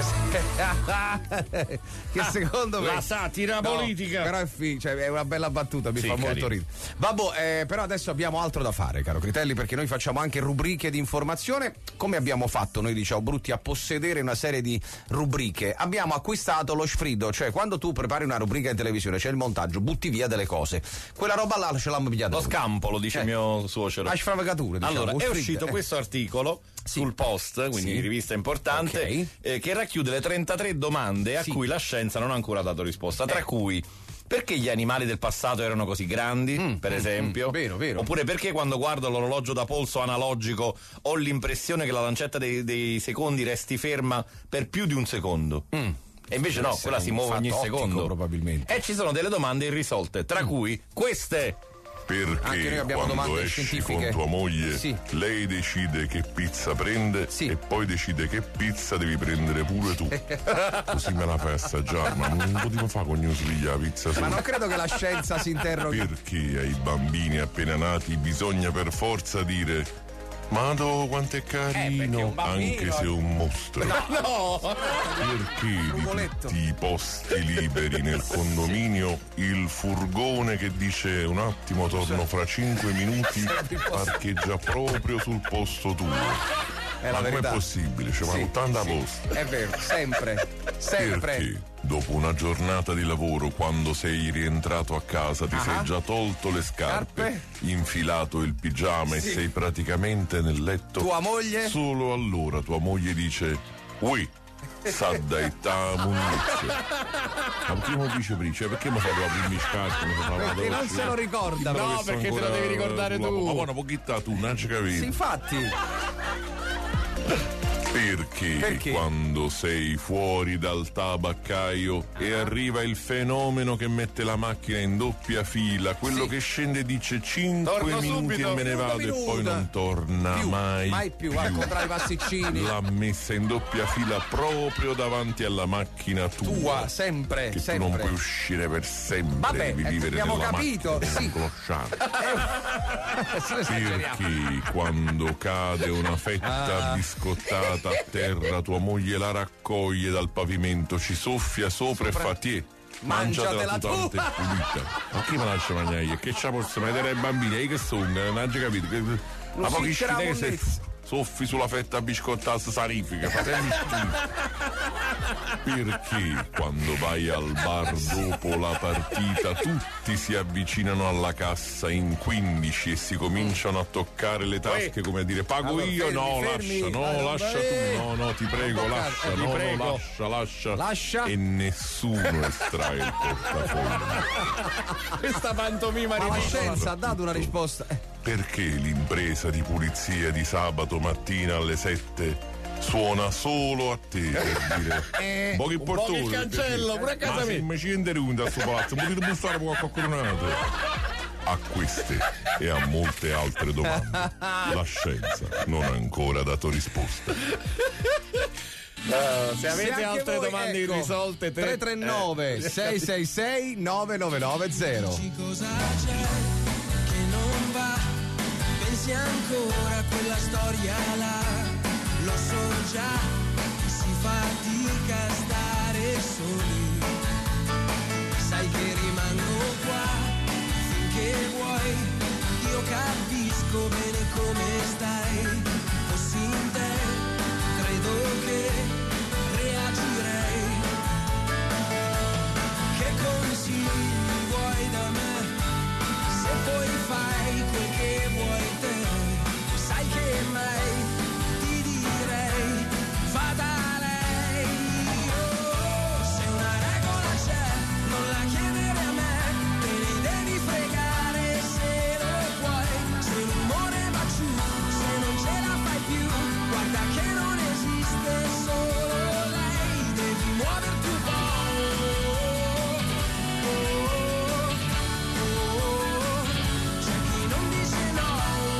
Che secondo me... La satira politica. Però è una bella battuta, mi fa molto ridere. Vabbè, però adesso abbiamo altro da fare, caro Critelli, perché noi facciamo anche rubriche di informazione. Come abbiamo fatto noi di Ciao Brutti a possedere una serie di rubriche? Abbiamo acquistato lo sfrido, cioè quando tu prepari una rubrica in televisione c'è il montaggio, butti via delle cose, quella roba là ce l'hanno pigliata. Lo scampo, lo dice mio suocero. A sfravagature, diciamo. Allora, è uscito questo articolo sul Post, quindi rivista importante, che racchiude le 33 domande a cui la scienza non ha ancora dato risposta, tra cui: perché gli animali del passato erano così grandi, per esempio? Vero. Oppure perché quando guardo l'orologio da polso analogico ho l'impressione che la lancetta dei secondi resti ferma per più di un secondo? E invece no, quella si muove ogni secondo. Probabilmente. E ci sono delle domande irrisolte, tra cui queste. Perché quando esci con tua moglie lei decide che pizza prende e poi decide che pizza devi prendere pure tu. Così me la fai assaggiare, ma non potevo fare con gli usugli la pizza sola. Ma non credo che la scienza si interroghi. Perché ai bambini appena nati bisogna per forza dire: Mado, quanto è carino, anche se è un mostro. No! Perché di tutti i posti liberi nel condominio il furgone che dice un attimo torno fra 5 minuti parcheggia proprio sul posto tuo? È la ma verità. com'è possibile? C'è 80 posti. È vero, sempre. Perché dopo una giornata di lavoro, quando sei rientrato a casa, ti sei già tolto le scarpe, infilato il pigiama e sei praticamente nel letto. Tua moglie? Solo allora tua moglie dice: Ui, Saddaità munizia. Ma perché non dice prima? Perché mi fate la prima scarpa? Perché non se lo ricorda. No, perché te lo devi ricordare tu. Ma buona pochità tu, non ci capisci. Sì, infatti. Perché quando sei fuori dal tabaccaio e arriva il fenomeno che mette la macchina in doppia fila, quello che scende dice 5 minuti e me ne vado e poi non torna mai più. Va a comprare i pasticcini. L'ha messa in doppia fila proprio davanti alla macchina tua. Sempre, che sempre. tu non puoi uscire per sempre. Vabbè, devi vivere abbiamo nella capito. macchina, perché quando cade una fetta biscottata a terra, tua moglie la raccoglie dal pavimento, ci soffia sopra e fa: tiè, mangiatela tutta e pulita. Ma chi me la lascia mangiare? Che c'ha posso mettere ai bambini? Che sono? Non hai capito? Ma pochi scine che soffi sulla fetta biscottata sarifica, fratelli schifo. Perché quando vai al bar dopo la partita tutti si avvicinano alla cassa in 15 e si cominciano a toccare le tasche come a dire pago allora, io, fermi, lascia tu, no, ti prego, lascia, ti prego. Lascia e nessuno estrae il portafoglio. Questa pantomima ma la scienza ha dato una risposta. Perché l'impresa di pulizia di sabato mattina alle 7 suona solo a te per dire un po' che cancello pure a casa mia. Ma ci renderete a sto palazzo, potete bussare con qualcuno. A queste e a molte altre domande la scienza non ha ancora dato risposta. Se avete altre domande irrisolte 339 666 9990. Cosa c'è che non va? Pensi ancora a quella storia là? Lo so già, si fatica a stare soli. Sai che rimango qua finché vuoi. Io capisco bene come stai. Fossi in te, credo che reagirei. Che consigli vuoi da me? Se poi fai quel che vuoi te, sai che mai ti direi va da lei. Oh, se una regola c'è non la chiedere a me, te ne devi fregare se lo puoi. Se l'umore va giù, se non ce la fai più, guarda che non esiste solo lei, devi muoverti un po'. C'è chi non dice no.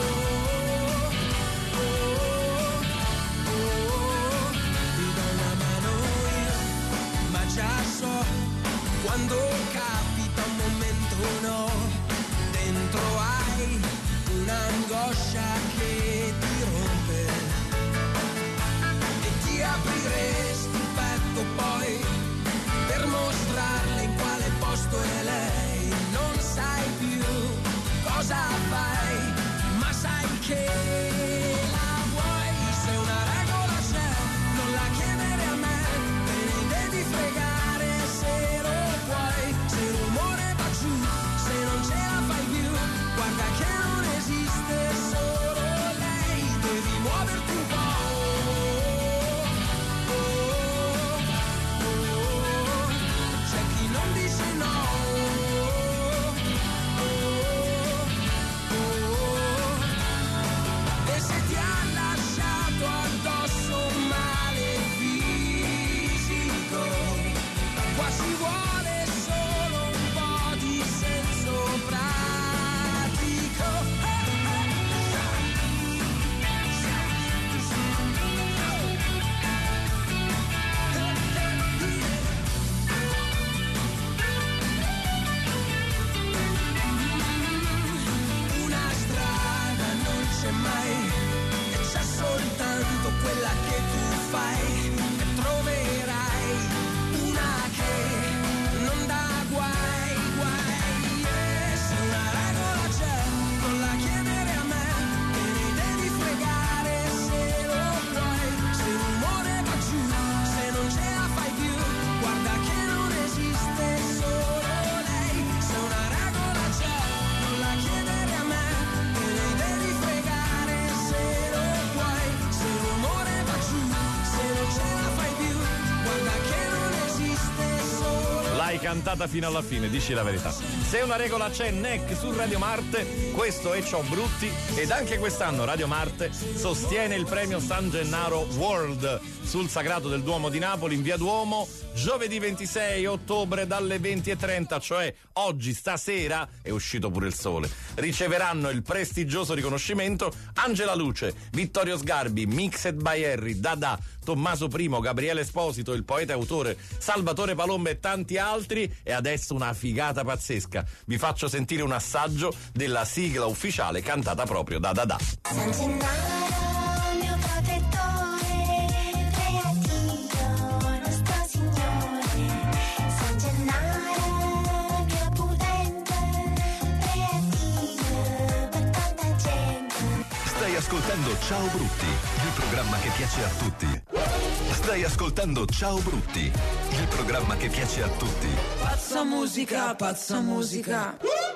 Ti do una mano io, ma già so quando capita un momento no, dentro hai un'angoscia che ti rompe e ti apriresti il petto poi per mostrarle in quale posto è lei. Non sai più cosa fai, ma sai che la vuoi. Se una regola c'è non la chiedere a me, te ne devi fregare se lo puoi. Se l'umore va giù, se non ce la fai più, guarda che non esiste solo lei, devi muoverti un po'. C'è chi non dice no. E se ti ha lasciato addosso un male fisico, qua ci vuole solo un po' di senso pratico. Una strada non c'è mai e c'è soltanto quella che tu fai, e troverai una che non dà guai, guai. E se una regola c'è non la chiedere a me, te ne devi fregare se lo puoi. Se l'umore va giù, se non ce la fai più, guarda che non esiste solo lei. Se una regola c'è non la chiedere a me, te ne devi fregare se lo puoi. Se l'umore va giù, se non ce la fai più, guarda che non esiste solo. L'hai cantata fino alla fine, dici la verità. Se una regola c'è, NEC su Radio Marte, questo è Ciao Brutti, ed anche quest'anno Radio Marte sostiene il premio San Gennaro World sul Sagrato del Duomo di Napoli in Via Duomo, giovedì 26 ottobre dalle 20:30, cioè oggi, stasera, è uscito pure il sole. Riceveranno il prestigioso riconoscimento Angela Luce, Vittorio Sgarbi, Mixed by Harry, Dada, Tommaso I, Gabriele Esposito, il poeta e autore, Salvatore Palomba e tanti altri, e adesso una figata pazzesca. Vi faccio sentire un assaggio della sigla ufficiale cantata proprio da Dada. San Gennaro, mio protettore, creativo, nostro signore. San Gennaro, mio pudente, creativo per tanta gente. Stai ascoltando Ciao Brutti, il programma che piace a tutti. Stai ascoltando Ciao Brutti, il programma che piace a tutti. Pazza musica, pazza musica.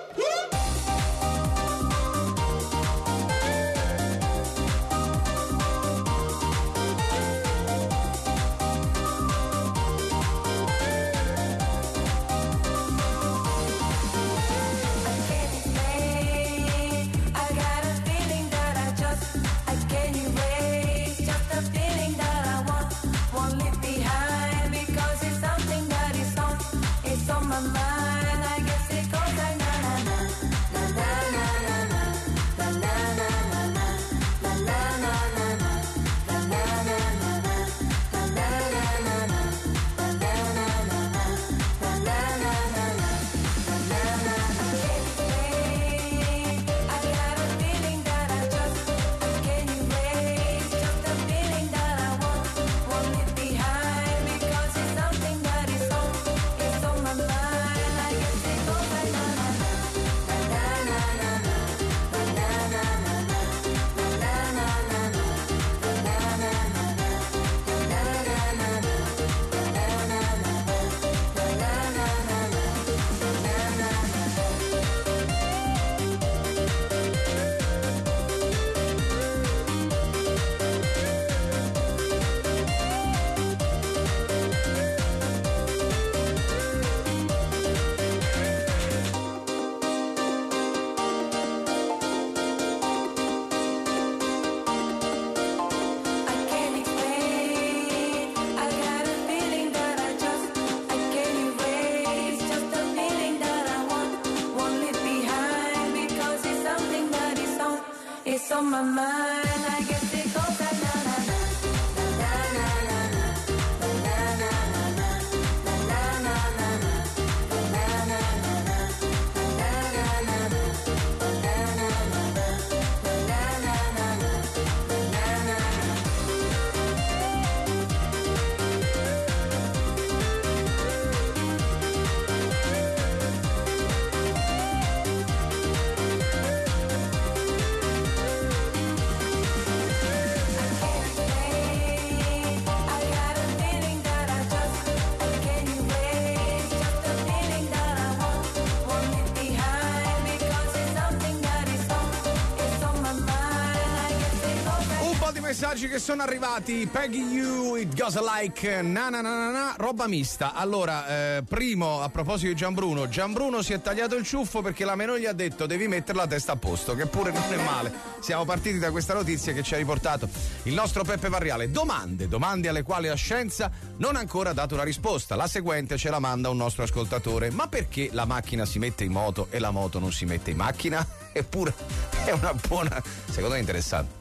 Che sono arrivati. Peggy You, It Goes Like na na na na na, roba mista. Allora, primo, a proposito di Gianbruno si è tagliato il ciuffo perché la Meloni gli ha detto devi mettere la testa a posto, che pure non è male. Siamo partiti da questa notizia che ci ha riportato il nostro Peppe Varriale. Domande alle quali la scienza non ha ancora dato una risposta. La seguente ce la manda un nostro ascoltatore. Ma perché la macchina si mette in moto e la moto non si mette in macchina? Eppure è una buona, secondo me interessante.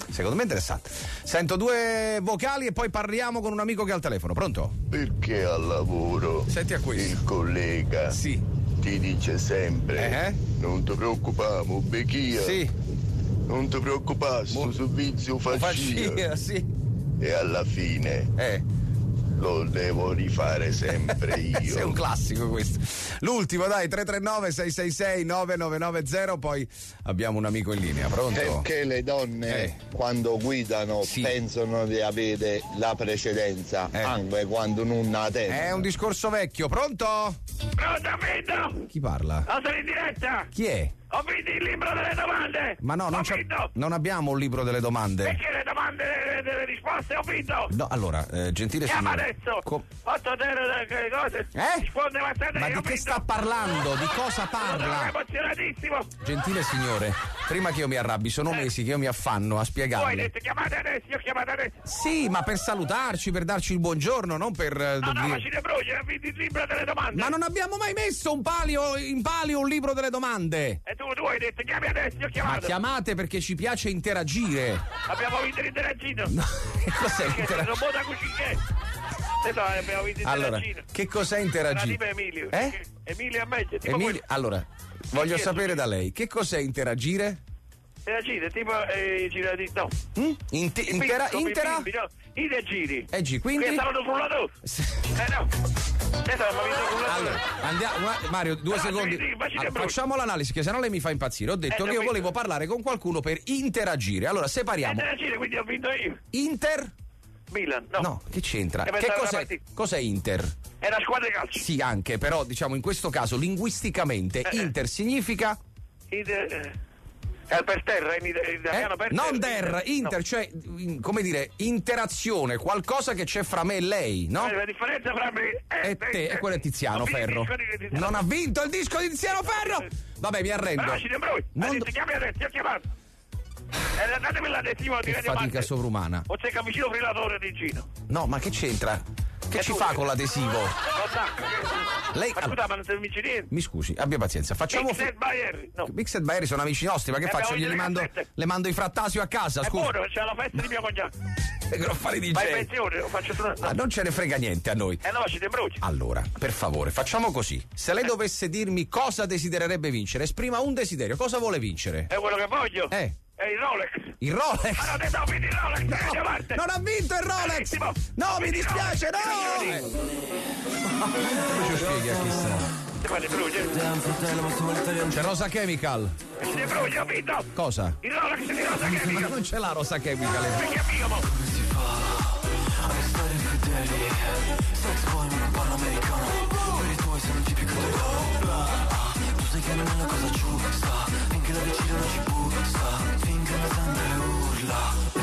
Sento due vocali e poi parliamo con un amico che è al telefono. Pronto? Perché al lavoro senti a questo, il collega ti dice sempre non ti preoccupare, becchia, non ti preoccupare, sto servizio fascia, e alla fine lo devo rifare sempre io. È un classico questo. L'ultimo, dai, 339 666 9990. Poi abbiamo un amico in linea. Pronto? Perché le donne quando guidano pensano di avere la precedenza anche quando non la tengono. È un discorso vecchio. Pronto? Pronto, Vito? Chi parla? Sono in diretta. Chi è? Ho vinto il libro delle domande. Ma no, non abbiamo un libro delle domande. Perché le domande delle risposte ho vinto? No, allora, gentile Chiama signore. adesso. 8 delle cose. Risponde bastante. Ma di che sta parlando? Di cosa parla? Sono emozionatissimo. Gentile signore, prima che io mi arrabbi, sono mesi che io mi affanno a spiegarle. Tu hai detto chiamate adesso, io ho chiamato adesso. Sì, ma per salutarci, per darci il buongiorno, non per. No, ma ci ne brucia, hai vinto il libro delle domande. Ma non abbiamo mai messo in palio un libro delle domande. E tu hai detto chiami adesso, io ho chiamato. Ma chiamate perché ci piace interagire. Abbiamo vinto l'interagito. No, che cos'è interagito? Abbiamo vinto allora, che cos'è interagire? Emilio. Emilio a me, tipo Emilio, allora, voglio sapere da lei, che cos'è interagire? Interagire, tipo girati, no. Intera? No. I giri. Quindi? Qui è stato sulla tu. No. Allora, andiamo, Mario, 2 secondi. Facciamo l'analisi, che sennò lei mi fa impazzire. Ho detto che io volevo parlare con qualcuno per interagire. Allora, separiamo. Interagire, quindi ho vinto io. Inter? Milan, no. No, che c'entra? Che cos'è Inter? È una squadra di calcio. Sì, anche, però diciamo in questo caso linguisticamente Inter significa? Per terra, in italiano per non terra. Inter, no. Cioè, come dire, interazione, qualcosa che c'è fra me e lei, no? La differenza fra me e te, e quello è Tiziano Ferro. Non ha vinto il disco di Tiziano Ferro! Vabbè, mi arrendo. Non ti chiami adesso, ti ho chiamato. Datemi l'adesivo di Radio fatica sovrumana. O c'è vicino frilatore di Gino. No, ma che c'entra? Che ci fa con l'adesivo? Lei, ma scusa, ma non ti vinci niente. Mi scusi, abbia pazienza. Facciamo Mixed Bayer. No. Mixed Bayer sono amici nostri, ma che faccio? Le mando i Frattasio a casa, scusa. Buono, c'è la festa di mio cognato. Groffari di gente. Vai in pensione, lo faccio tu. Non ce ne frega niente a noi. No, ci te bruci. Allora, per favore, facciamo così. Se lei dovesse dirmi cosa desidererebbe vincere, esprima un desiderio. Cosa vuole vincere? È quello che voglio. È il Rolex. Il Rolex? Ma non ti do il Rolex, no, non ha vinto il Rolex! No, mi dispiace, no! Come ci spieghi a chissà? C'è Rosa Chemical. Ho vinto! Cosa? Il Rolex di Rosa Chemical. Ma non ce l'ha Rosa Chemical. Perché è mio, mo? Come si fa a restare infedeli? Sex boy ma non parlo americano. Per i tuoi sono tipico dell'Europa. Tu sai che non è una cosa giusta. Finché la vicina non ci busta. Finché la sente urla.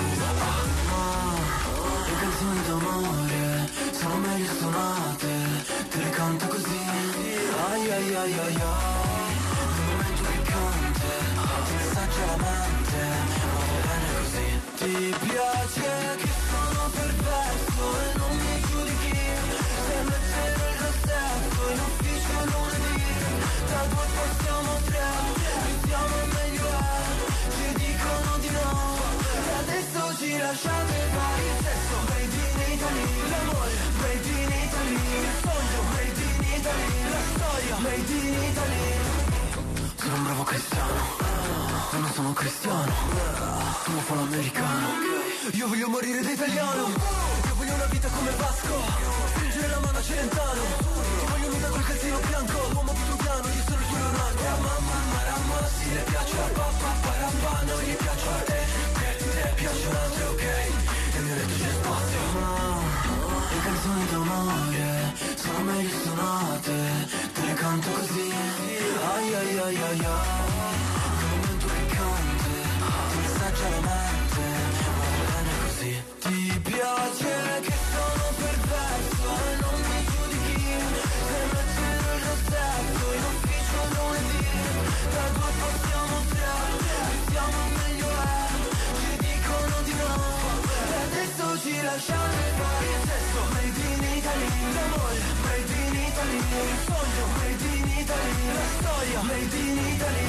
Le canzoni d'amore sono meglio suonate. Te le canto così. Ai ai ai ai ai. Un momento piccante. Ti messaggia la mente. Ma va bene così. Ti piace che sono perverso e non mi giudichi. Se mettere il rossetto in ufficio lunedì. Da 2 passiamo 3. Pensiamo meglio ci dicono di no. E adesso ci lasciate fare il sesso. Made in Italy. L'amore. Made in Italy. Il sogno. Made in Italy. La storia. Made in Italy. Sono un bravo cristiano. Ma non sono cristiano. Sono fa l'americano. Io voglio morire da italiano. Io voglio una vita come Vasco. Stringere la mano a Celentano. Ti voglio nuda col calzino bianco. L'uomo vitruviano, io sono il tuo Leonardo. Mamma, marama, si le piace a papà, paramba. Non gli piace a te, te piacciono altre, ok. E mi ha detto c'è spazio. Le canzoni d'amore sono meglio suonate. Te le canto così. Ai ai ai ai ai. Un momento piccante. Ti messaggia la mente. Va bene così. Ti piace che sono perverso e non mi giudichi. Se mettere il rossetto in ufficio lunedì. Da 2 passiamo 3. Pensiamo meglio ci dicono di no. E adesso ci lasciate fare il sesso. Made in Italy. L'amore. Made in Italy. Il sogno. Made in Italy. La storia. Made in Italy.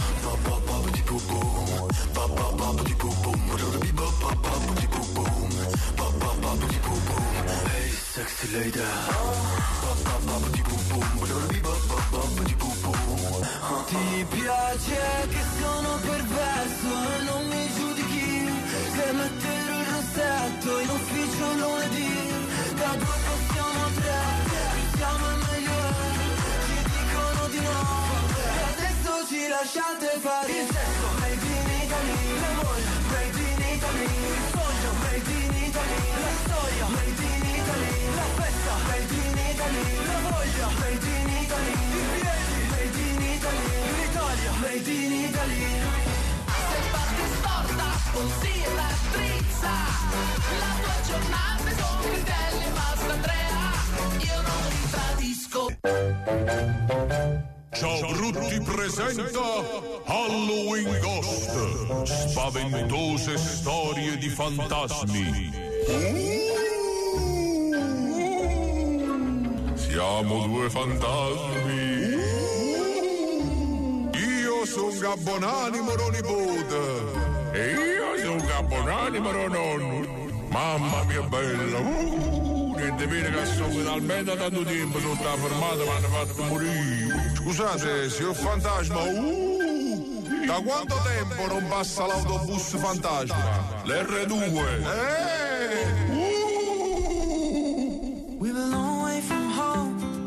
Hey sexy lady. Ti piace che sono perverso e non mi giudichi. Se mettere il rossetto in ufficio lunedì. Da 2 passiamo 3. Pensiamo meglio ci dicono di no. E adesso ci lasciate fare il sesso. Made in Italy. L'amore. Made in Italy. Il sogno. Made in Italy. La storia. Made in Italy. La festa. Made in Italy. La voglia. Made in Italy. I piedi. Made in Italy. L'Italia. Made in Italy. Se parte storta, consiglia drizza. La tua giornata con Critelli e Mastandrea. Io non ti tradisco. Ciao Brutti presenta Halloween Ghost, spaventose storie di fantasmi. Siamo 2 fantasmi. Io sono Gabbonani moro nipote e io sono Gabbonani moro nonno. Mamma mia bella. Niente bene che sono talmente tanto tempo sono stato fermato mi hanno fatto morire. Scusate, signor fantasma, da quanto tempo non passa l'autobus fantasma? L'R2. We were a long way from home.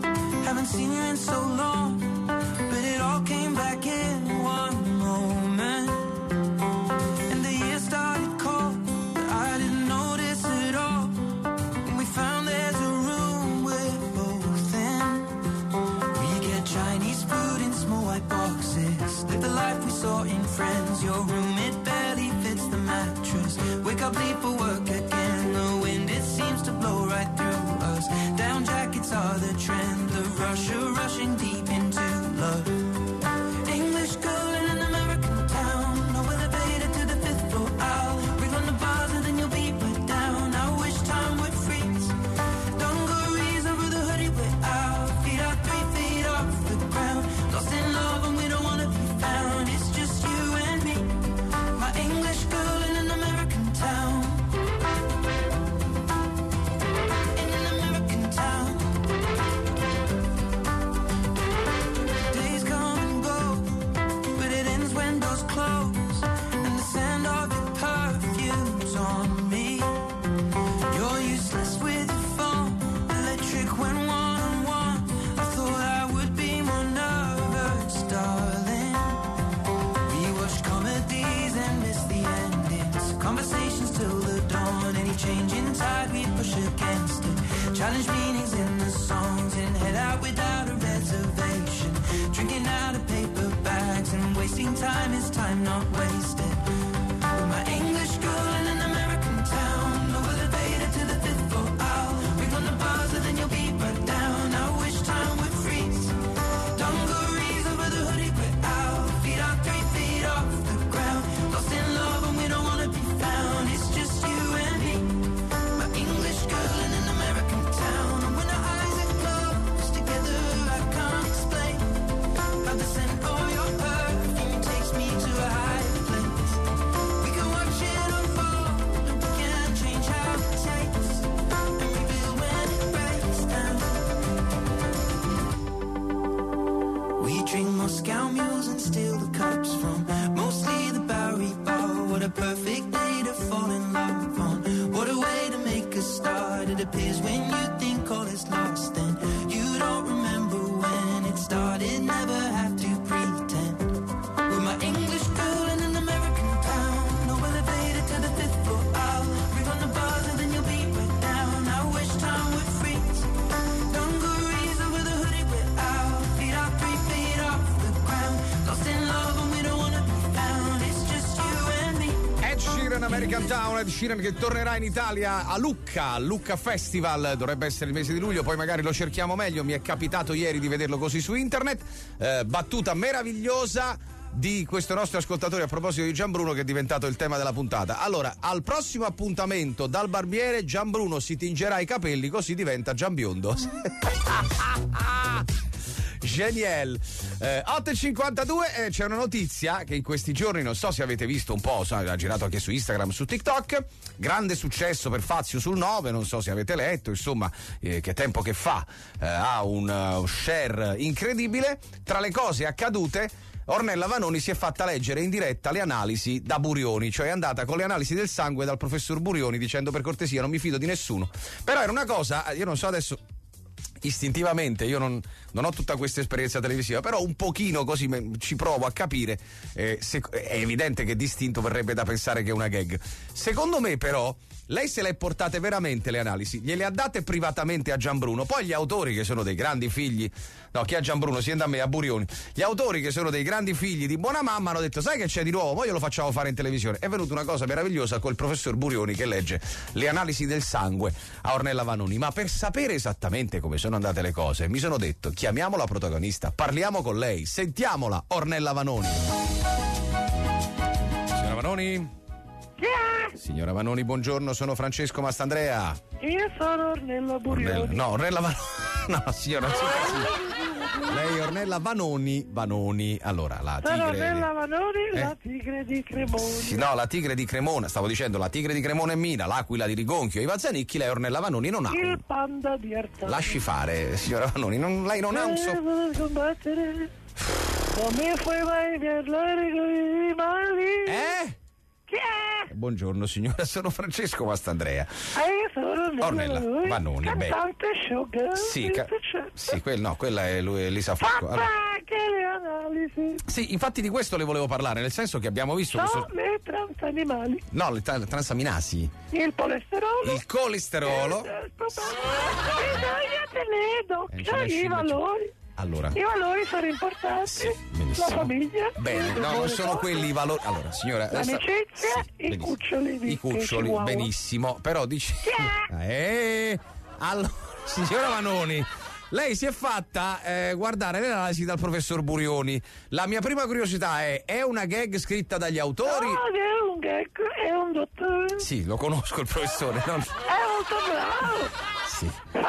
Haven't seen you in so long, but it all came back in one moment. And the year started cold, but I didn't notice it all. And we found there's a room we're both in. We get Chinese food in small white boxes. Live the life we saw in Friends. Your room, it barely fits the mattress. Wake up late for work again. The wind, it seems to blow right through us. Down jackets are the trend. The rushing deep into love. English girl in an American town. No elevator to the 5th floor. I'll ring on the bars and then you'll be right down. I wish time would freeze. Dungarees over the hoodie we're out. Feet are 3 feet off the ground. Lost in love and we don't wanna be found. It's just you and me. My English girl in an American town. In an American town. Days come and go, but it ends when doors close. And the scent of your perfume's on me. You're useless with your phone, electric when one-on-one. I thought I would be more nervous, darling. We watch comedies and miss the endings. Conversations till the dawn. Any change in tide, we push against it. Challenge meanings in the songs and head out without a reservation. Drinking out of paper bags and wasting time is time not wasted. With my English girl in an American town. No elevator to the 5th floor. I'll ring on the bars and then you'll be right down. I wish time would freeze. Dungarees over the hoodie we're out. Feet are 3 feet off the ground. Lost in love and we don't wanna be found. It's just you and me. My English girl in an American town. And when our eyes are closed together, I can't explain how the scent of your perfume takes me to a higher place. We can watch it unfold, and we can change how it tastes, and reveal when it breaks down. We drink Moscow mules and steal the cups from mostly the Bowery Bar. What a perfect day to fall in love on. What a way to make a start. It appears when you think all is lost and you don't remember when it started. Never have to pretend. With my English girl in an American town. No elevator to the 5th floor. I'll ring on the bars and then you'll be right down. I wish time would freeze. Dungarees over the hoodie we're out. Feet are 3 feet off the ground. Lost in love and we don't wanna be found. It's just you and me. Ed Sheeran, American Town. Ed Sheeran che tornerà in Italia a Lucca Festival, dovrebbe essere il mese di luglio, poi magari lo cerchiamo meglio. Mi è capitato ieri di vederlo così su internet. Battuta meravigliosa di questo nostro ascoltatore a proposito di Gianbruno, che è diventato il tema della puntata. Allora, al prossimo appuntamento dal barbiere Gianbruno si tingerà i capelli così diventa Gianbiondo. Genial. 8.52, c'è una notizia che in questi giorni, non so se avete visto un po', ha girato anche su Instagram, su TikTok. Grande successo per Fazio sul 9, non so se avete letto, insomma, che tempo che fa, ha un share incredibile. Tra le cose accadute, Ornella Vanoni si è fatta leggere in diretta le analisi da Burioni, cioè è andata con le analisi del sangue dal professor Burioni dicendo: per cortesia non mi fido di nessuno. Però era una cosa, io non so adesso, istintivamente io non ho tutta questa esperienza televisiva, però un pochino così ci provo a capire, se, è evidente che distinto verrebbe da pensare che è una gag. Secondo me però lei se le è portate veramente le analisi, gliele ha date privatamente a Gianbruno, poi gli autori che sono dei grandi figli, no, chi a Gianbruno, sia da me, a Burioni, gli autori che sono dei grandi figli di buona mamma hanno detto: sai che c'è di nuovo, poi glielo facciamo fare in televisione. È venuta una cosa meravigliosa col professor Burioni che legge le analisi del sangue a Ornella Vanoni. Ma per sapere esattamente come sono andate le cose mi sono detto: chiamiamo la protagonista, parliamo con lei, sentiamola. Ornella Vanoni. Signora Vanoni? Signora Vanoni, buongiorno, sono Francesco Mastandrea. Io sono Ornella Burioni. No, Ornella Vanoni. No, signora, non si lei è Ornella Vanoni. Allora, la tigre. Sono Ornella Vanoni, la tigre di Cremona. Sì, no, la tigre di Cremona, stavo dicendo, la tigre di Cremona è Mina, l'aquila di Rigonchio, Iva Zanicchi, lei Ornella Vanoni non ha. Il panda di Artano. Lasci fare, signora Vanoni, lei non ha un combattere. Come puoi mai parlare con i mali? Chi è? buongiorno signora, sono Francesco Mastandrea. Sono Ornella Vanoni, cantante showgirl. Sì, quella è lui, Elisa Fusco. Allora, anche le analisi. Sì, infatti di questo le volevo parlare, nel senso che abbiamo visto le transanimali. No, le transaminasi. Il colesterolo. Il colesterolo. I valori. Allora. I valori sono importanti. La famiglia. Bene, no, non sono quelli i valori. Allora, signora. L'amicizia, i cuccioli. I cuccioli, benissimo. Però dice. Allora, signora Vanoni. Lei si è fatta guardare le analisi dal professor Burioni. La mia prima curiosità è una gag scritta dagli autori? No, è un gag, è un dottore. Sì, lo conosco il professore. È molto bravo. Sì.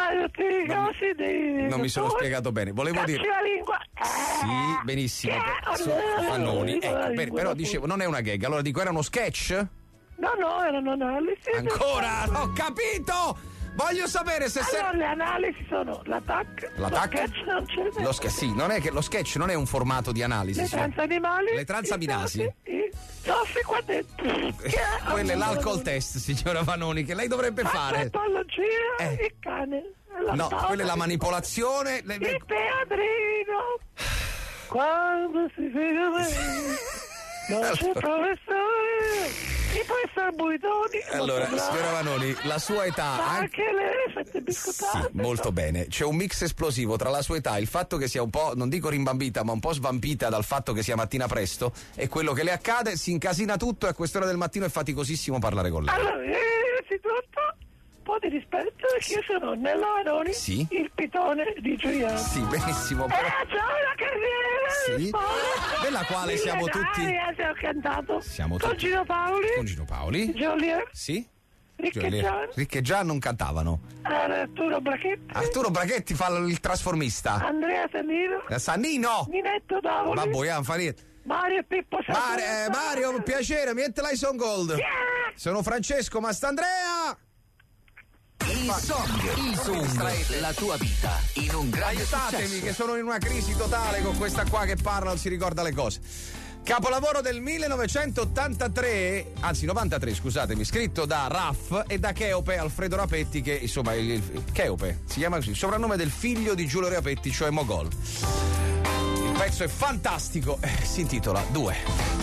Non mi sono spiegato bene. Volevo dire. La lingua. Sì, benissimo. Fannoni. Però dicevo, non è una gag. Allora dico, era uno sketch? No, erano analisi. Ancora? Ho capito! Voglio sapere se allora, le analisi sono l'attacco. Lo sketch non c'è. Sì, non è che lo sketch non è un formato di analisi. Le transanimali. Le transaminasi. Soffi qua dentro. Quello è l'alcol test, signora Vanoni, che lei dovrebbe fare. Patologia il cane. No, quella è la manipolazione. Il teatrino. Quando si vede bene. Non c'è professore. Il professor Buitoni. Allora, signora Vanoni, la sua età. Ma anche le fette biscottate. Sì, molto bene. C'è un mix esplosivo tra la sua età, il fatto che sia un po', non dico rimbambita, ma un po' svampita dal fatto che sia mattina presto, e quello che le accade, si incasina tutto e a quest'ora del mattino è faticosissimo parlare con lei. Allora, innanzitutto, un po' di rispetto, perché io sono Nella Vanoni, sì? Il pitone di Giuliano. Sì, benissimo. Però... c'ho una carriera, sì? Della quale siamo tutti. Ho cantato. Siamo con tutti. Gino Paoli. Con Gino Paoli. Joliet. Sì. Rick e Gian non cantavano. Arturo Brachetti. Arturo Brachetti fa il trasformista. Andrea Sannino. Sannino. Ninetto Davoli. Vabbè, fa niente. Mario e Pippo Mario, piacere, mettela i Son Gold. Yeah. Sono Francesco Mastandrea. Il song, la tua vita in un grande aiutatemi successo. Che sono in una crisi totale con questa qua che parla, non si ricorda le cose. Capolavoro del 1983, anzi 93, scusatemi, scritto da Raff e da Cheope, Alfredo Rapetti, che insomma Cheope si chiama così, soprannome del figlio di Giulio Rapetti, cioè Mogol. Il pezzo è fantastico, si intitola 2.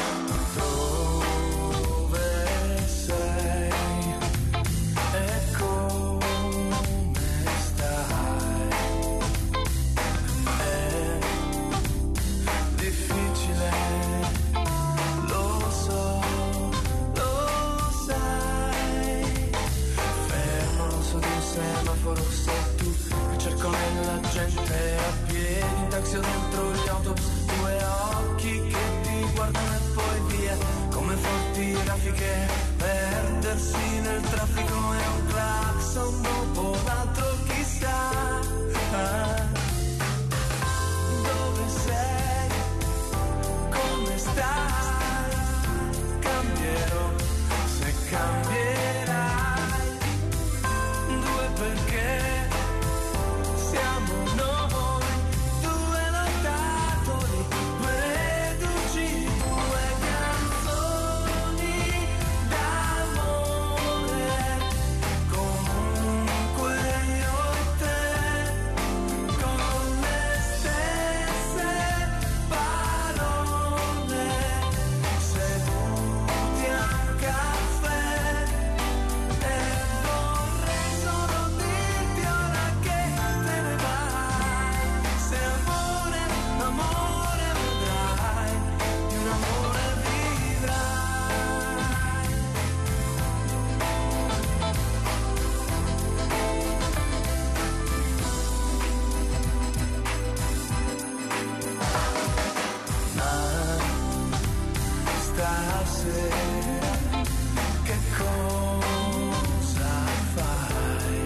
Sei tu che cerco nella gente a piedi, in taxi o dentro gli autobus, due occhi che ti guardano e poi via, come forti raffiche, perdersi nel traffico è un clacson dopo l'altro, chissà dove sei, come stai, cambierò se cambierai. Perché siamo noi, due lottatori, due reduci, due canzoni d'amore. Comunque io e te, con le stesse parole, seduti a un caffè e vorrei solo stasera che cosa fai?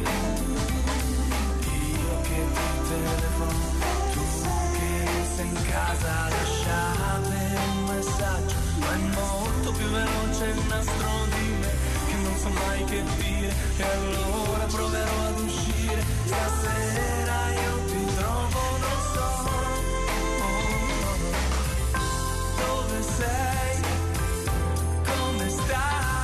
Io che ti telefono, tu che sei in casa, lasciate un messaggio, ma è molto più veloce il nastro di me, che non so mai che dire, e allora proverò ad uscire, stasera io ti trovo, non so dove sei, come stai.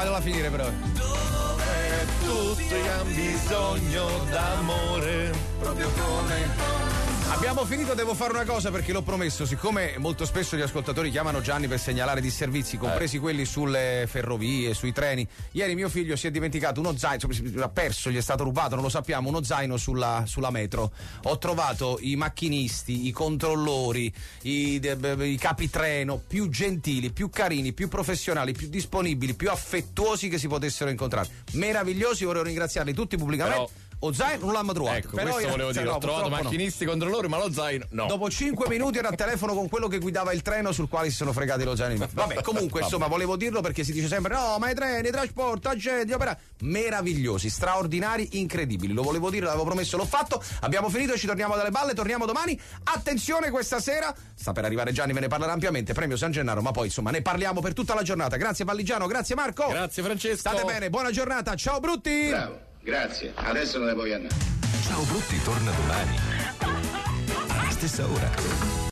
fagliela finire però. Dove tutti hanno bisogno d'amore, proprio come... Abbiamo finito, devo fare una cosa perché l'ho promesso, siccome molto spesso gli ascoltatori chiamano Gianni per segnalare disservizi, compresi quelli sulle ferrovie, sui treni. Ieri mio figlio si è dimenticato uno zaino, ha perso, gli è stato rubato, non lo sappiamo, uno zaino sulla metro. Ho trovato i macchinisti, i controllori, i capitreno più gentili, più carini, più professionali, più disponibili, più affettuosi che si potessero incontrare. Meravigliosi, vorrei ringraziarli tutti pubblicamente. Però... O zaino non l'hanno trovato. Ecco, però questo volevo dire, ho trovato macchinisti, controllori, ma lo zaino no. Dopo 5 minuti era al telefono con quello che guidava il treno sul quale si sono fregati lo zaino. Vabbè, comunque, insomma, volevo dirlo perché si dice sempre no, ma i treni, i trasporti, agenti, opera. Meravigliosi, straordinari, incredibili. Lo volevo dire, l'avevo promesso, l'ho fatto. Abbiamo finito, ci torniamo dalle balle, torniamo domani. Attenzione, questa sera sta per arrivare Gianni, ve ne parlerà ampiamente, premio San Gennaro, ma poi insomma ne parliamo per tutta la giornata. Grazie Valligiano, grazie Marco. Grazie Francesco. State bene, buona giornata. Ciao brutti. Bravo, grazie. Adesso non ne puoi andare. Ciao Brutti torna domani alla stessa ora.